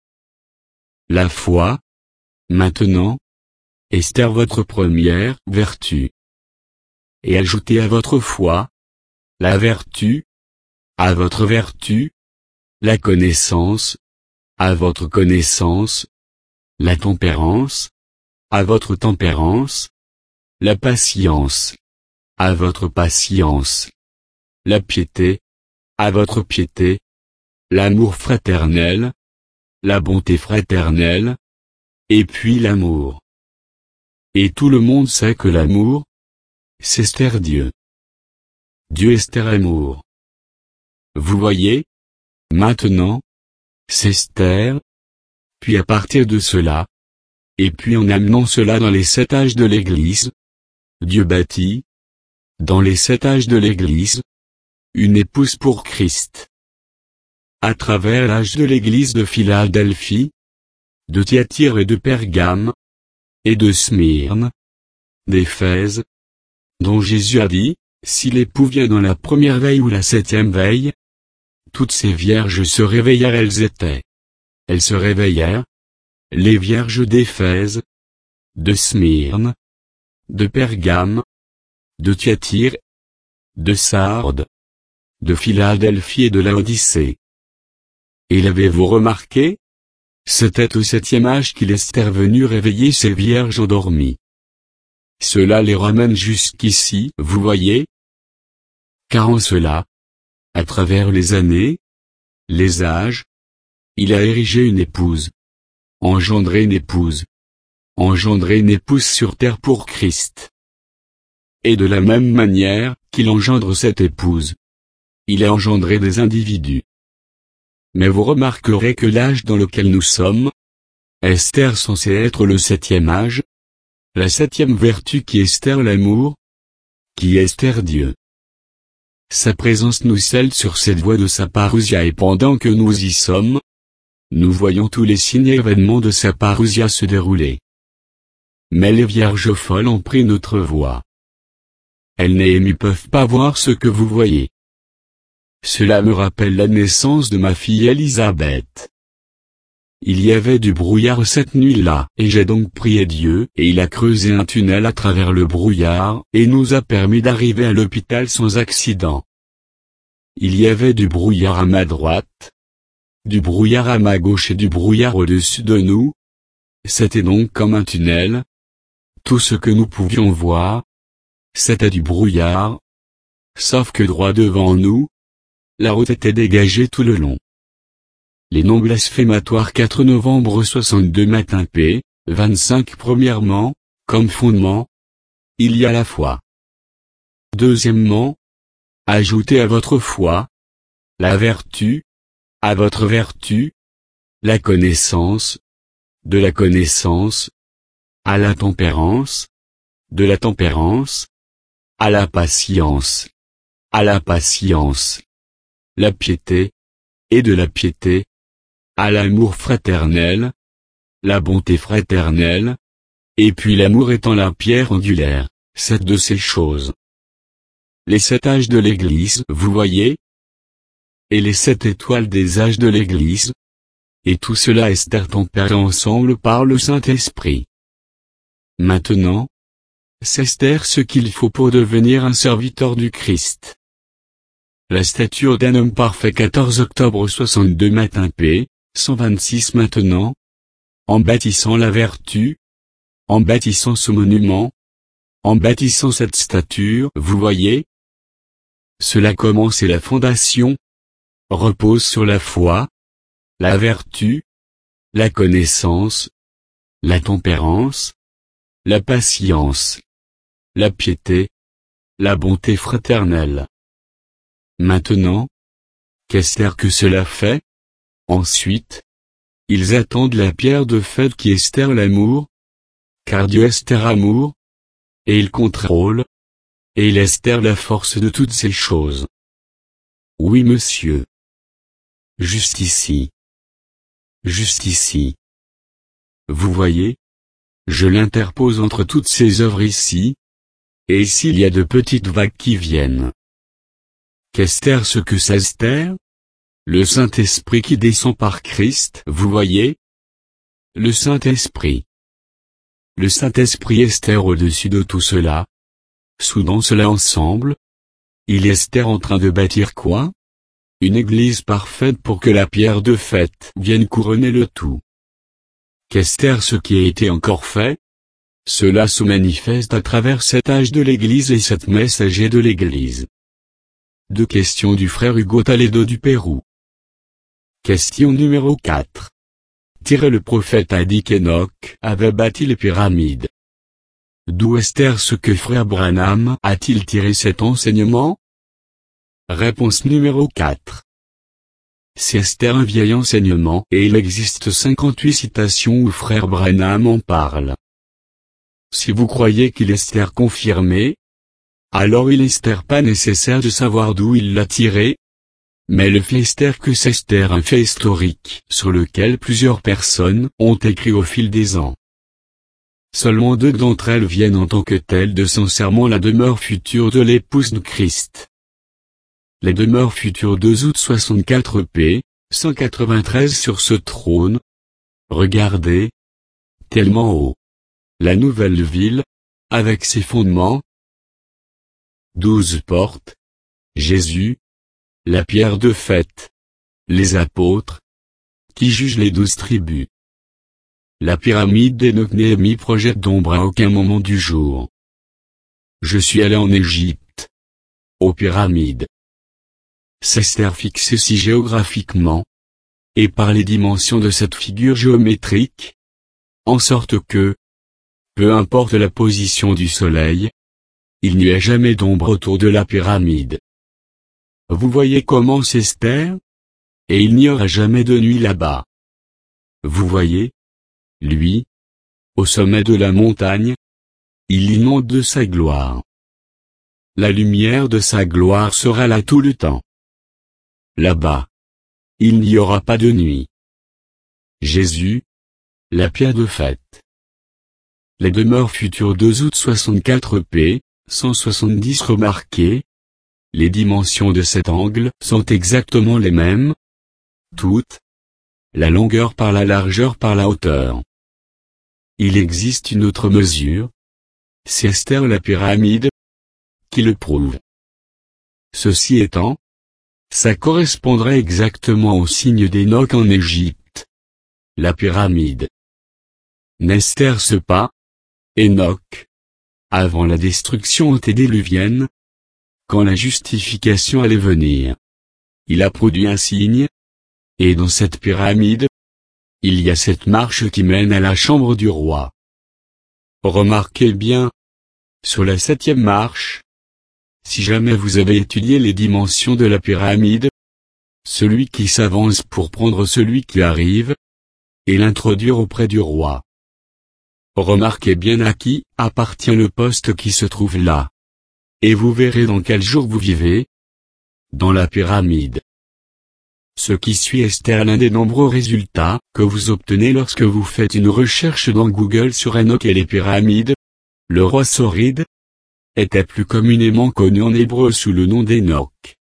Speaker 1: La foi, maintenant, Esther votre première vertu. Et ajoutez à votre foi, la vertu, à votre vertu, la connaissance, à votre connaissance, la tempérance, à votre tempérance, la patience, à votre patience, la piété, à votre piété, l'amour fraternel, la bonté fraternelle, et puis l'amour. Et tout le monde sait que l'amour, c'est Esther Dieu. Dieu Esther amour. Vous voyez? Maintenant, c'est Esther. Puis à partir de cela, et puis en amenant cela dans les sept âges de l'Église, Dieu bâtit, dans les sept âges de l'Église, une épouse pour Christ. À travers l'âge de l'Église de Philadelphie, de Thyatire et de Pergame, et de Smyrne, d'Éphèse, dont Jésus a dit, si l'époux vient dans la première veille ou la septième veille, toutes ces vierges se réveillèrent elles étaient. Elles se réveillèrent, les vierges d'Éphèse, de Smyrne, de Pergame, de Thyatire, de Sardes, de Philadelphie et de Laodicée. Et l'avez-vous remarqué? C'était au septième âge qu'il est venu réveiller ces vierges endormies. Cela les ramène jusqu'ici, vous voyez? Car en cela, à travers les années, les âges, il a érigé une épouse, engendré une épouse, engendré une épouse sur terre pour Christ. Et de la même manière qu'il engendre cette épouse, il a engendré des individus. Mais vous remarquerez que l'âge dans lequel nous sommes, Esther censé être le septième âge, la septième vertu qui est Esther l'amour, qui est Esther Dieu. Sa présence nous scelle sur cette voie de sa parousia et pendant que nous y sommes, nous voyons tous les signes et événements de sa parousia se dérouler. Mais les vierges folles ont pris notre voie. Elles Néhémie peuvent pas voir ce que vous voyez. Cela me rappelle la naissance de ma fille Élisabeth. Il y avait du brouillard cette nuit-là, et j'ai donc prié Dieu, et il a creusé un tunnel à travers le brouillard, et nous a permis d'arriver à l'hôpital sans accident. Il y avait du brouillard à ma droite, du brouillard à ma gauche et du brouillard au-dessus de nous. C'était donc comme un tunnel. Tout ce que nous pouvions voir, c'était du brouillard. Sauf que droit devant nous, la route était dégagée tout le long. Les noms blasphématoires quatre novembre soixante-deux Matin P, vingt-cinq Premièrement, comme fondement, il y a la foi. Deuxièmement, ajoutez à votre foi, la vertu, à votre vertu, la connaissance, de la connaissance, à la tempérance, de la tempérance, à la patience, à la patience, la piété, et de la piété, à l'amour fraternel, la bonté fraternelle, et puis l'amour étant la pierre angulaire, sept de ces choses. Les sept âges de l'Église, vous voyez? Et les sept étoiles des âges de l'Église. Et tout cela est tempéré ensemble par le Saint-Esprit. Maintenant, c'est Esther ce qu'il faut pour devenir un serviteur du Christ. La stature d'un homme parfait quatorze octobre soixante-deux Matin P, cent vingt-six Maintenant, en bâtissant la vertu, en bâtissant ce monument, en bâtissant cette stature, vous voyez? Cela commence et la fondation repose sur la foi, la vertu, la connaissance, la tempérance, la patience, la piété, la bonté fraternelle. Maintenant, qu'est-ce que cela fait? Ensuite, ils attendent la pierre de fête qui est Esther l'amour, car Dieu est amour, et il contrôle, et il est la force de toutes ces choses. Oui monsieur. Juste ici. Juste ici. Vous voyez? Je l'interpose entre toutes ces œuvres ici, et ici il y a de petites vagues qui viennent. Qu'est-ce ce que c'est Esther? Le Saint-Esprit qui descend par Christ, vous voyez? Le Saint-Esprit. Le Saint-Esprit Esther au-dessus de tout cela. Soudant cela ensemble. Il est Esther en train de bâtir quoi? Une église parfaite pour que la pierre de fête vienne couronner le tout. Qu'est-ce ce qui a été encore fait? Cela se manifeste à travers cet âge de l'église et cette messager de l'église. Deux questions du frère Hugo Toledo du Pérou. Question numéro quatre. Tiré le prophète a dit qu'Enoch avait bâti les pyramides. D'où est ce que frère Branham a-t-il tiré cet enseignement? Réponse numéro quatre. C'est un vieil enseignement et il existe cinquante-huit citations où frère Branham en parle. Si vous croyez qu'il est confirmé, alors il est pas nécessaire de savoir d'où il l'a tiré. Mais le fait est que c'est un fait historique sur lequel plusieurs personnes ont écrit au fil des ans. Seulement deux d'entre elles viennent en tant que telles de sincèrement la demeure future de l'épouse de Christ. Les demeures futures deux août soixante-quatre p. cent quatre-vingt-treize sur ce trône. Regardez. Tellement haut. La nouvelle ville, avec ses fondements. Douze portes. Jésus. La pierre de fête. Les apôtres. Qui jugent les douze tribus. La pyramide d'Enoch Néhémie projette d'ombre à aucun moment du jour. Je suis allé en Égypte. Aux pyramides. C'est fixé si géographiquement, et par les dimensions de cette figure géométrique, en sorte que, peu importe la position du soleil, il n'y a jamais d'ombre autour de la pyramide. Vous voyez comment c'est Esther? Et il n'y aura jamais de nuit là-bas. Vous voyez? Lui, au sommet de la montagne, il inonde de sa gloire. La lumière de sa gloire sera là tout le temps. Là-bas, il n'y aura pas de nuit. Jésus, la pierre de fête. Les demeures futures deux août soixante-quatre p. cent soixante-dix remarquez. Les dimensions de cet angle sont exactement les mêmes. Toutes. La longueur par la largeur par la hauteur. Il existe une autre mesure. C'est Esther la pyramide. Qui le prouve. Ceci étant, ça correspondrait exactement au signe d'Enoch en Égypte. La pyramide. N'est-ce pas? Enoch. Avant la destruction antédiluvienne. Quand la justification allait venir. Il a produit un signe. Et dans cette pyramide, il y a cette marche qui mène à la chambre du roi. Remarquez bien. Sur la septième marche. Si jamais vous avez étudié les dimensions de la pyramide, celui qui s'avance pour prendre celui qui arrive, et l'introduire auprès du roi. Remarquez bien à qui appartient le poste qui se trouve là. Et vous verrez dans quel jour vous vivez. Dans la pyramide. Ce qui suit est l'un des nombreux résultats que vous obtenez lorsque vous faites une recherche dans Google sur Enoch et les pyramides. Le roi Soride était plus communément connu en hébreu sous le nom d'Enoch.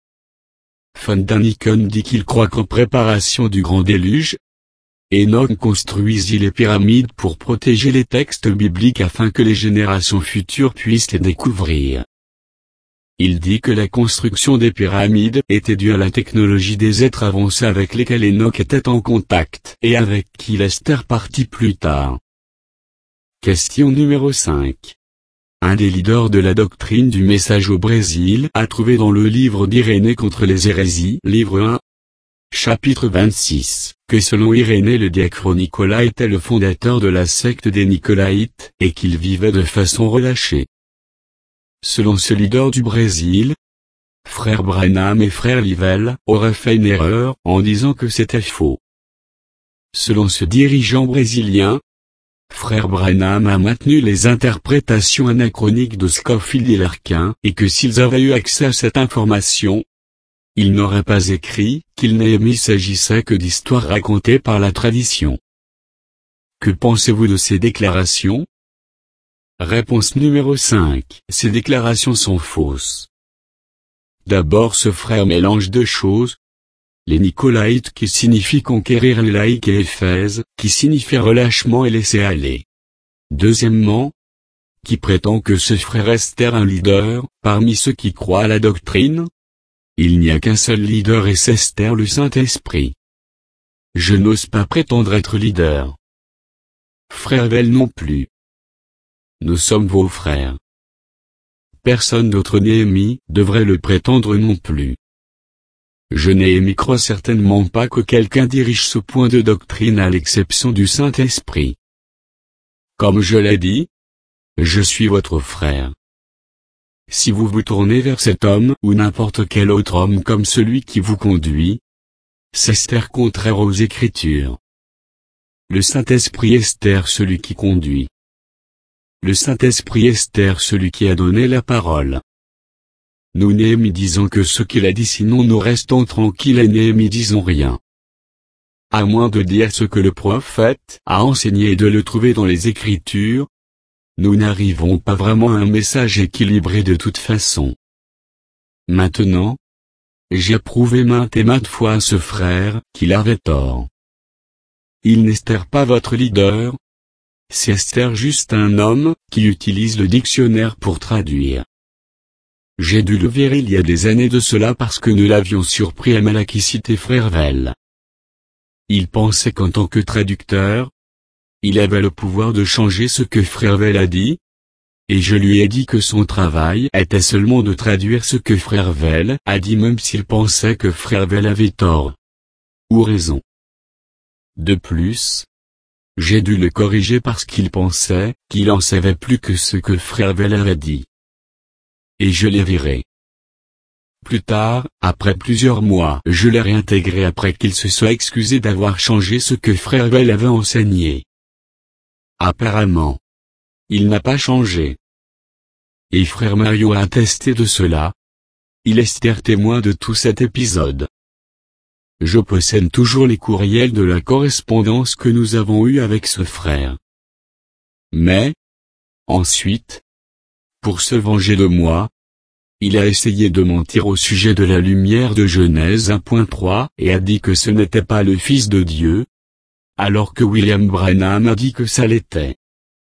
Speaker 1: Von Daniken dit qu'il croit qu'en préparation du grand déluge, Enoch construisit les pyramides pour protéger les textes bibliques afin que les générations futures puissent les découvrir. Il dit que la construction des pyramides était due à la technologie des êtres avancés avec lesquels Enoch était en contact et avec qui Esther partit plus tard. Question numéro cinq. Un des leaders de la doctrine du message au Brésil a trouvé dans le livre d'Irénée contre les hérésies, livre un, chapitre vingt-six, que selon Irénée le diacre Nicolas était le fondateur de la secte des Nicolaïtes, et qu'il vivait de façon relâchée. Selon ce leader du Brésil, frère Branham et frère Livelle auraient fait une erreur en disant que c'était faux. Selon ce dirigeant brésilien, Frère Branham a maintenu les interprétations anachroniques de Scofield et Larkin, et que s'ils avaient eu accès à cette information, ils n'auraient pas écrit qu'il Néhémie s'agissait que d'histoires racontées par la tradition. Que pensez-vous de ces déclarations? Réponse numéro cinq. Ces déclarations sont fausses. D'abord, ce frère mélange deux choses. Les Nicolaïtes qui signifie conquérir les laïcs et Éphèse, qui signifie relâchement et laisser aller. Deuxièmement, qui prétend que ce frère Esther un leader, parmi ceux qui croient à la doctrine. Il n'y a qu'un seul leader et c'est Esther le Saint-Esprit. Je n'ose pas prétendre être leader. Frère Vel non plus. Nous sommes vos frères. Personne d'autre Néhémie devrait le prétendre non plus. Je Néhémie crois certainement pas que quelqu'un dirige ce point de doctrine à l'exception du Saint-Esprit. Comme je l'ai dit, je suis votre frère. Si vous vous tournez vers cet homme ou n'importe quel autre homme comme celui qui vous conduit, c'est Esther contraire aux Écritures. Le Saint-Esprit Esther celui qui conduit. Le Saint-Esprit Esther celui qui a donné la parole. Nous Néhémie disons que ce qu'il a dit sinon nous restons tranquilles et Néhémie disons rien. À moins de dire ce que le prophète a enseigné et de le trouver dans les Écritures, nous n'arrivons pas vraiment à un message équilibré de toute façon. Maintenant, j'ai prouvé maintes et maintes fois à ce frère qu'il avait tort. Il n'Esther pas votre leader. C'est Esther juste un homme qui utilise le dictionnaire pour traduire. J'ai dû le virer il y a des années de cela parce que nous l'avions surpris à Malachicité frère Vel. Il pensait qu'en tant que traducteur, il avait le pouvoir de changer ce que frère Vel a dit, et je lui ai dit que son travail était seulement de traduire ce que frère Vel a dit même s'il pensait que frère Vel avait tort. Ou raison. De plus, j'ai dû le corriger parce qu'il pensait qu'il en savait plus que ce que frère Vel avait dit. Et je l'ai viré. Plus tard, après plusieurs mois, je l'ai réintégré après qu'il se soit excusé d'avoir changé ce que frère Vel avait enseigné. Apparemment, il n'a pas changé. Et frère Mario a attesté de cela. Il est Esther témoin de tout cet épisode. Je possède toujours les courriels de la correspondance que nous avons eue avec ce frère. Mais, ensuite, pour se venger de moi, il a essayé de mentir au sujet de la lumière de Genèse un point trois et a dit que ce n'était pas le Fils de Dieu, alors que William Branham a dit que ça l'était.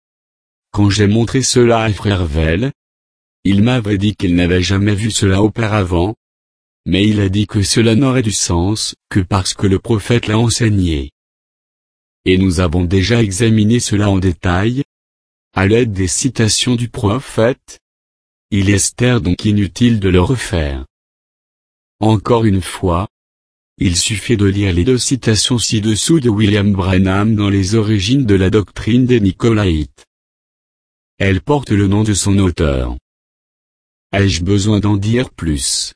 Speaker 1: Quand j'ai montré cela à frère Vel, il m'avait dit qu'il n'avait jamais vu cela auparavant, mais il a dit que cela n'aurait du sens que parce que le prophète l'a enseigné. Et nous avons déjà examiné cela en détail, à l'aide des citations du prophète. Il est Esther donc inutile de le refaire. Encore une fois, il suffit de lire les deux citations ci-dessous de William Branham dans les origines de la doctrine des Nicolaïtes. Elles portent le nom de son auteur. Ai-je besoin d'en dire plus?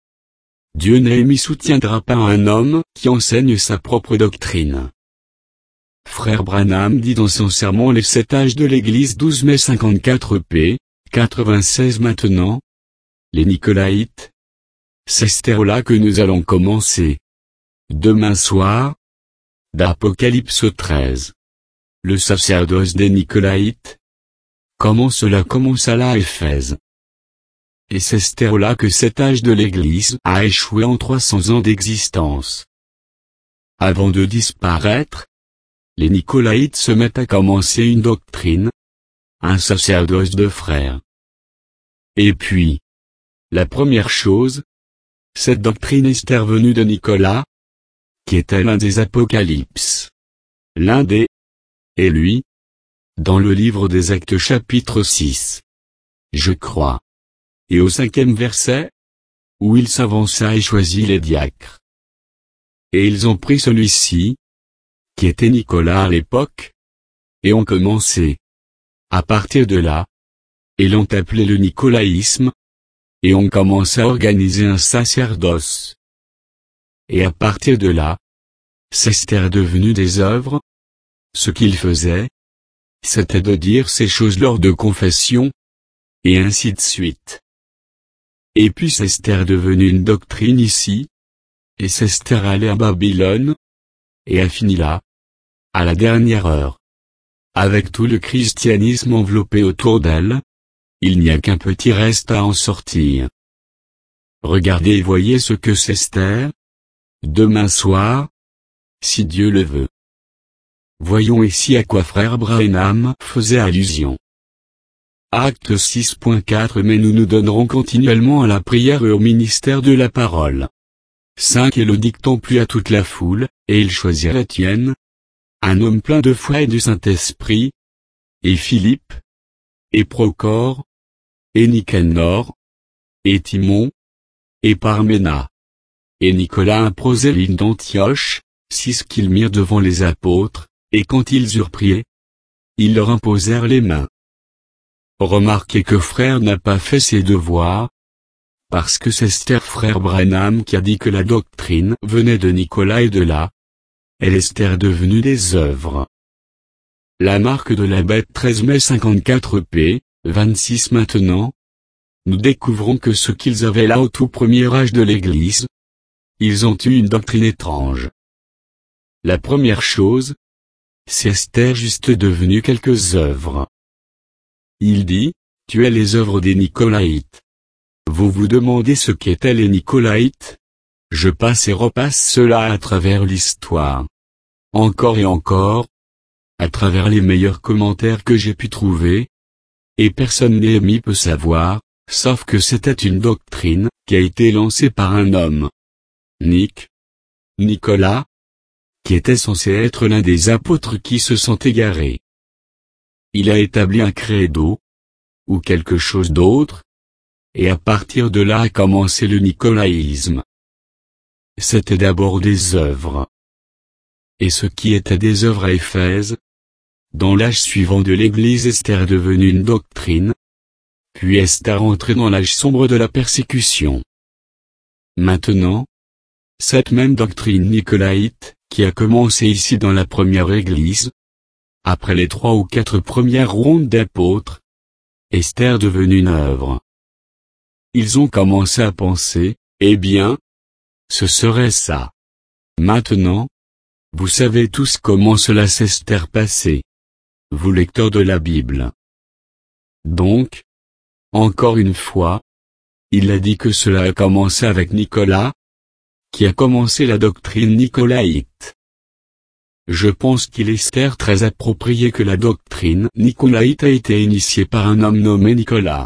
Speaker 1: Dieu Néhémie soutiendra pas un homme qui enseigne sa propre doctrine. Frère Branham dit dans son sermon Les sept âges de l'Église douze mai cinquante-quatre p. quatre-vingt-seize maintenant. Les Nicolaïtes. C'est Esther là que nous allons commencer. Demain soir. D'Apocalypse treize. Le sacerdoce des Nicolaïtes. Comment cela commença là à Éphèse. Et c'est Esther là que cet âge de l'Église a échoué en trois cents ans d'existence. Avant de disparaître, les Nicolaïtes se mettent à commencer une doctrine, un sacerdoce de frères. Et puis, la première chose, cette doctrine est venue de Nicolas, qui était l'un des Apocalypses. L'un des, et lui, dans le livre des Actes chapitre six. Je crois. Et au cinquième verset, où il s'avança et choisit les diacres. Et ils ont pris celui-ci, qui était Nicolas à l'époque, et ont commencé. À partir de là, et l'ont appelé le nicolaïsme, et ont commencé à organiser un sacerdoce. Et à partir de là, c'est devenu des œuvres, ce qu'ils faisaient, c'était de dire ces choses lors de confession, et ainsi de suite. Et puis Esther est devenue une doctrine ici, et Esther allait à Babylone, et a fini là, à la dernière heure. Avec tout le christianisme enveloppé autour d'elle, il n'y a qu'un petit reste à en sortir. Regardez et voyez ce que c'est Esther, demain soir, si Dieu le veut. Voyons ici à quoi frère Branham faisait allusion. Acte six point quatre Mais nous nous donnerons continuellement à la prière et au ministère de la parole. cinq Et le dictant plut à toute la foule, et ils choisirent Étienne, un homme plein de foi et du Saint-Esprit, et Philippe, et Procor, et Nicanor, et Timon, et Parména, et Nicolas un prosélyte d'Antioche, six qu'ils mirent devant les apôtres, et quand ils eurent prié, ils leur imposèrent les mains. Remarquez que frère n'a pas fait ses devoirs, parce que c'est Esther frère Branham qui a dit que la doctrine venait de Nicolas et de là, elle Esther devenue des œuvres. La marque de la bête treize mai cinquante-quatre p, vingt-six Maintenant, nous découvrons que ce qu'ils avaient là au tout premier âge de l'Église, ils ont eu une doctrine étrange. La première chose, c'est Esther juste devenue quelques œuvres. Il dit, tu es les œuvres des Nicolaïtes. Vous vous demandez ce qu'étaient les Nicolaïtes? Je passe et repasse cela à travers l'histoire. Encore et encore, à travers les meilleurs commentaires que j'ai pu trouver, et personne n'est peut savoir, sauf que c'était une doctrine qui a été lancée par un homme. Nic, Nicolas, qui était censé être l'un des apôtres qui se sont égarés. Il a établi un credo, ou quelque chose d'autre, et à partir de là a commencé le nicolaïsme. C'était d'abord des œuvres. Et ce qui était des œuvres à Éphèse, dans l'âge suivant de l'Église Esther est devenue une doctrine, puis Esther entrée dans l'âge sombre de la persécution. Maintenant, cette même doctrine nicolaïte, qui a commencé ici dans la première Église, après les trois ou quatre premières rondes d'apôtres, Esther est devenue une œuvre. Ils ont commencé à penser, eh bien, ce serait ça. Maintenant, vous savez tous comment cela s'est passé. Vous lecteurs de la Bible. Donc, encore une fois, il a dit que cela a commencé avec Nicolas, qui a commencé la doctrine nicolaïte. Je pense qu'il est très approprié que la doctrine nicolaïte a été initiée par un homme nommé Nicolas.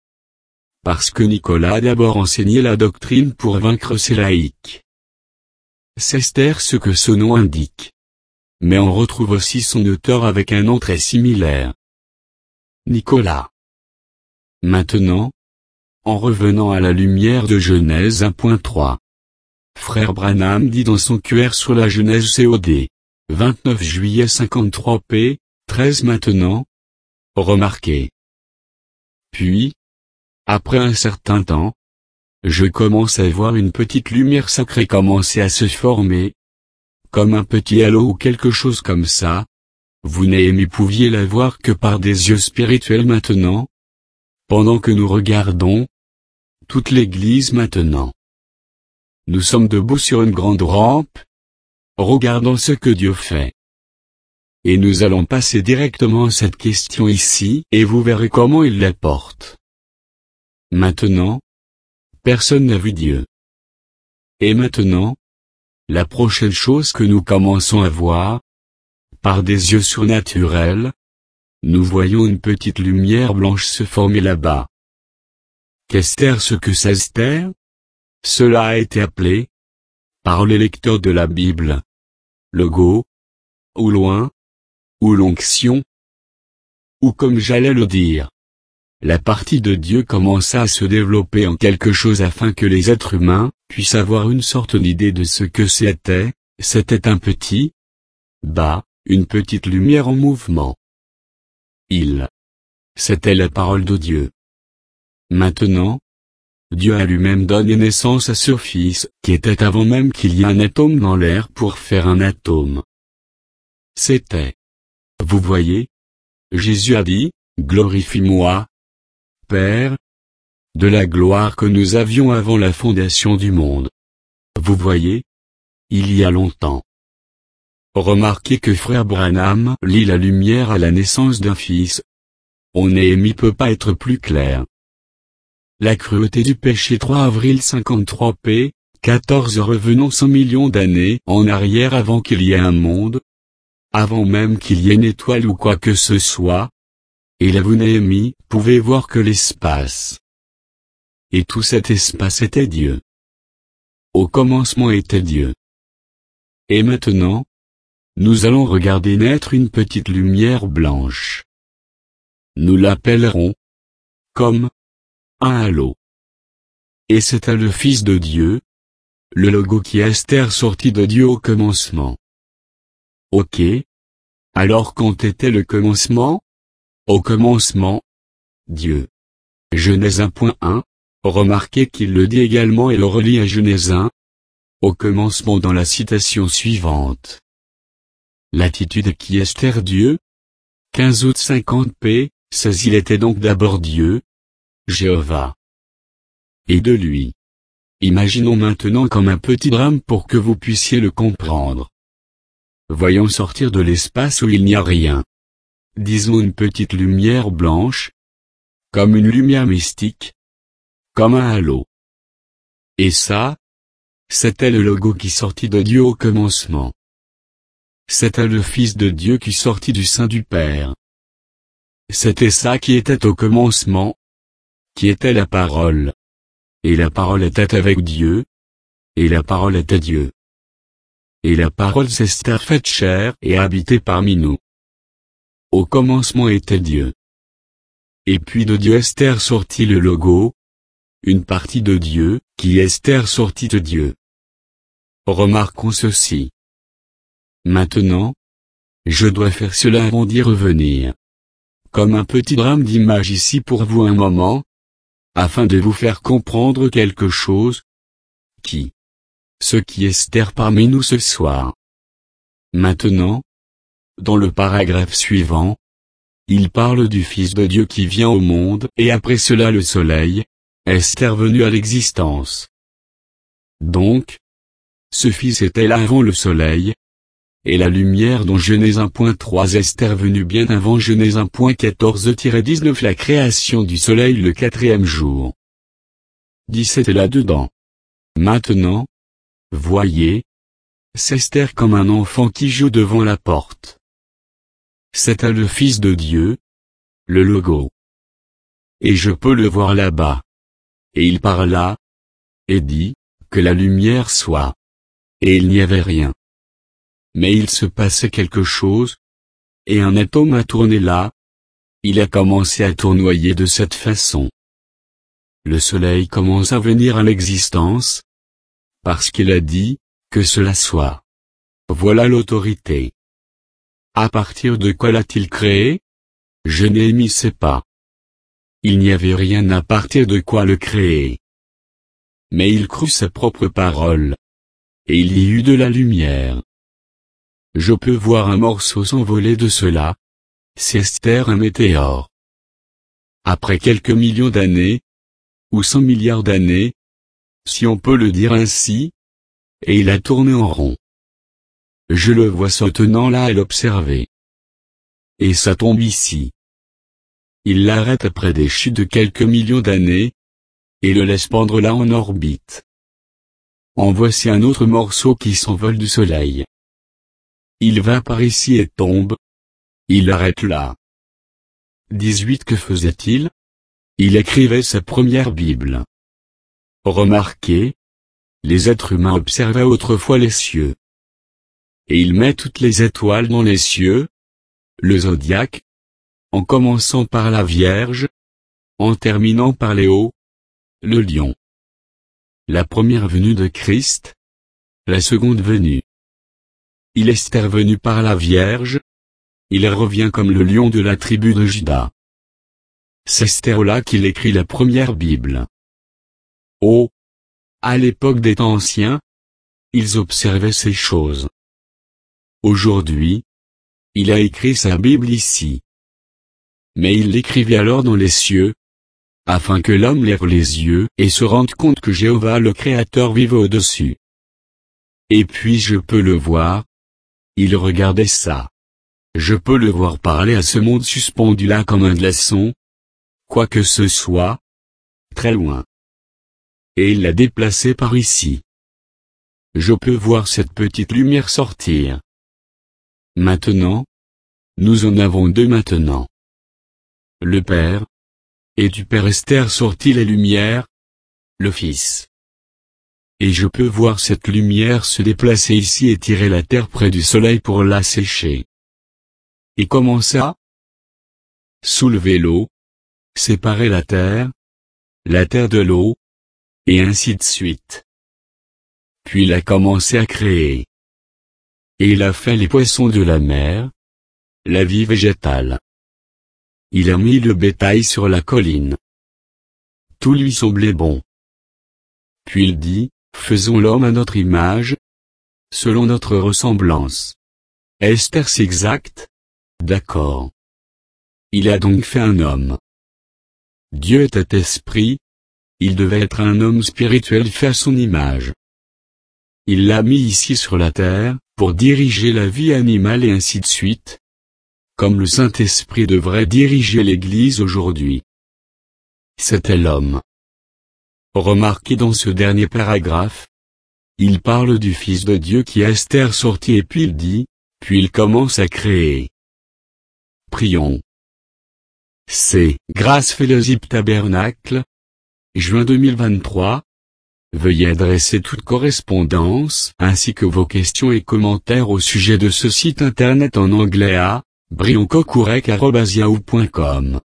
Speaker 1: Parce que Nicolas a d'abord enseigné la doctrine pour vaincre ses laïcs. C'est Esther ce que ce nom indique. Mais on retrouve aussi son auteur avec un nom très similaire. Nicolas. Maintenant, en revenant à la lumière de Genèse un point trois. Frère Branham dit dans son Q R sur la Genèse C O D, vingt-neuf juillet cinquante-trois p, treize Maintenant, remarquez. Puis, après un certain temps, je commence à voir une petite lumière sacrée commencer à se former, comme un petit halo ou quelque chose comme ça. Vous n'aimez pouviez la voir que par des yeux spirituels maintenant, pendant que nous regardons toute l'Église maintenant. Nous sommes debout sur une grande rampe, regardant ce que Dieu fait. Et nous allons passer directement à cette question ici, et vous verrez comment il la porte. Maintenant, personne n'a vu Dieu. Et maintenant, la prochaine chose que nous commençons à voir, par des yeux surnaturels, nous voyons une petite lumière blanche se former là-bas. Qu'est-ce ce que c'est Esther? Cela a été appelé, par les lecteurs de la Bible, le go, ou loin, ou l'onction, ou comme j'allais le dire. La partie de Dieu commença à se développer en quelque chose afin que les êtres humains puissent avoir une sorte d'idée de ce que c'était, c'était un petit, bas, une petite lumière en mouvement. Il. C'était la parole de Dieu. Maintenant, Dieu a lui-même donné naissance à ce Fils, qui était avant même qu'il y ait un atome dans l'air pour faire un atome. C'était. Vous voyez? Jésus a dit, « Glorifie-moi, Père, de la gloire que nous avions avant la fondation du monde. » Vous voyez, il y a longtemps. Remarquez que frère Branham lit la lumière à la naissance d'un fils. On Néhémie peut pas être plus clair. La cruauté du péché trois avril cinquante-trois p, quatorze revenons cent millions d'années en arrière avant qu'il y ait un monde, avant même qu'il y ait une étoile ou quoi que ce soit, et là vous Néhémie pouvez voir que l'espace. Et tout cet espace était Dieu. Au commencement était Dieu. Et maintenant, nous allons regarder naître une petite lumière blanche. Nous l'appellerons comme un halo. Et c'était le Fils de Dieu, le logo qui est Esther sorti de Dieu au commencement. Ok. Alors quand était le commencement? Au commencement, Dieu. Genèse un point un, remarquez qu'il le dit également et le relie à Genèse un, au commencement dans la citation suivante. L'attitude qui est Esther Dieu? quinze août cinquante p, seize Il était donc d'abord Dieu, Jéhovah. Et de lui. Imaginons maintenant comme un petit drame pour que vous puissiez le comprendre. Voyons sortir de l'espace où il n'y a rien. Disons une petite lumière blanche, comme une lumière mystique, comme un halo. Et ça, c'était le logo qui sortit de Dieu au commencement. C'était le Fils de Dieu qui sortit du sein du Père. C'était ça qui était au commencement, qui était la parole. Et la parole était avec Dieu, et la parole était Dieu. Et la parole s'est faite chair et a habité parmi nous. Au commencement était Dieu. Et puis de Dieu Esther sortit le logo, une partie de Dieu, qui Esther sortit de Dieu. Remarquons ceci. Maintenant, je dois faire cela avant d'y revenir. Comme un petit drame d'image ici pour vous un moment, afin de vous faire comprendre quelque chose, qui, ce qui Esther parmi nous ce soir. Maintenant, dans le paragraphe suivant, il parle du Fils de Dieu qui vient au monde et après cela le soleil, Esther venu à l'existence. Donc, ce Fils était là avant le soleil, et la lumière dont Genèse un point trois Esther venue bien avant Genèse un point quatorze dix-neuf la création du soleil le quatrième jour. dix-sept est là-dedans. Maintenant, voyez, c'est Esther comme un enfant qui joue devant la porte. C'était le Fils de Dieu, le logo. Et je peux le voir là-bas. Et il parla, et dit, que la lumière soit. Et il n'y avait rien. Mais il se passait quelque chose, et un atome a tourné là, il a commencé à tournoyer de cette façon. Le soleil commence à venir à l'existence, parce qu'il a dit, que cela soit. Voilà l'autorité. À partir de quoi l'a-t-il créé? Je n'ai sais pas. Il n'y avait rien à partir de quoi le créer. Mais il crut sa propre parole. Et il y eut de la lumière. Je peux voir un morceau s'envoler de cela. C'est Esther un météore. Après quelques millions d'années, ou cent milliards d'années, si on peut le dire ainsi, et il a tourné en rond. Je le vois se tenant là à l'observer. Et ça tombe ici. Il l'arrête après des chutes de quelques millions d'années, et le laisse pendre là en orbite. En voici un autre morceau qui s'envole du soleil. Il va par ici et tombe. Il arrête là. dix-huit Que faisait-il? Il écrivait sa première Bible. Remarquez, les êtres humains observaient autrefois les cieux. Et il met toutes les étoiles dans les cieux, le zodiaque, en commençant par la Vierge, en terminant par Léo, le lion. La première venue de Christ, la seconde venue. Il est revenu par la Vierge, il revient comme le lion de la tribu de Juda. C'est là qu'il écrit la première Bible. Oh! À l'époque des temps anciens, ils observaient ces choses. Aujourd'hui, il a écrit sa Bible ici. mais il l'écrivit alors dans les cieux, afin que l'homme lève les yeux et se rende compte que Jéhovah le Créateur vive au-dessus. Et puis je peux le voir. Il regardait ça. Je peux le voir parler à ce monde suspendu là comme un glaçon. Quoi que ce soit. Très loin. Et il l'a déplacé par ici. Je peux voir cette petite lumière sortir. Maintenant. Nous en avons deux maintenant. Le Père. Et du Père Esther sortit la lumière. Le Fils. Et je peux voir cette lumière se déplacer ici et tirer la terre près du soleil pour la sécher. Et comment ça? Soulever l'eau. Séparer la terre. La terre de l'eau. Et ainsi de suite. Puis il a commencé à créer. Et il a fait les poissons de la mer. La vie végétale. Il a mis le bétail sur la colline. Tout lui semblait bon. Puis il dit, faisons l'homme à notre image, selon notre ressemblance. Esther c'est exact? D'accord. Il a donc fait un homme. Dieu était esprit, il devait être un homme spirituel fait à son image. Il l'a mis ici sur la terre, pour diriger la vie animale et ainsi de suite, comme le Saint-Esprit devrait diriger l'Église aujourd'hui. C'était l'homme. Remarquez dans ce dernier paragraphe, il parle du Fils de Dieu qui est Esther sorti et puis il dit, puis il commence à créer. Prions. C'est Grâce Fellowship Tabernacle, juin deux mille vingt-trois. Veuillez adresser toute correspondance ainsi que vos questions et commentaires au sujet de ce site internet en anglais à brioncocourec arobase yahoo point com.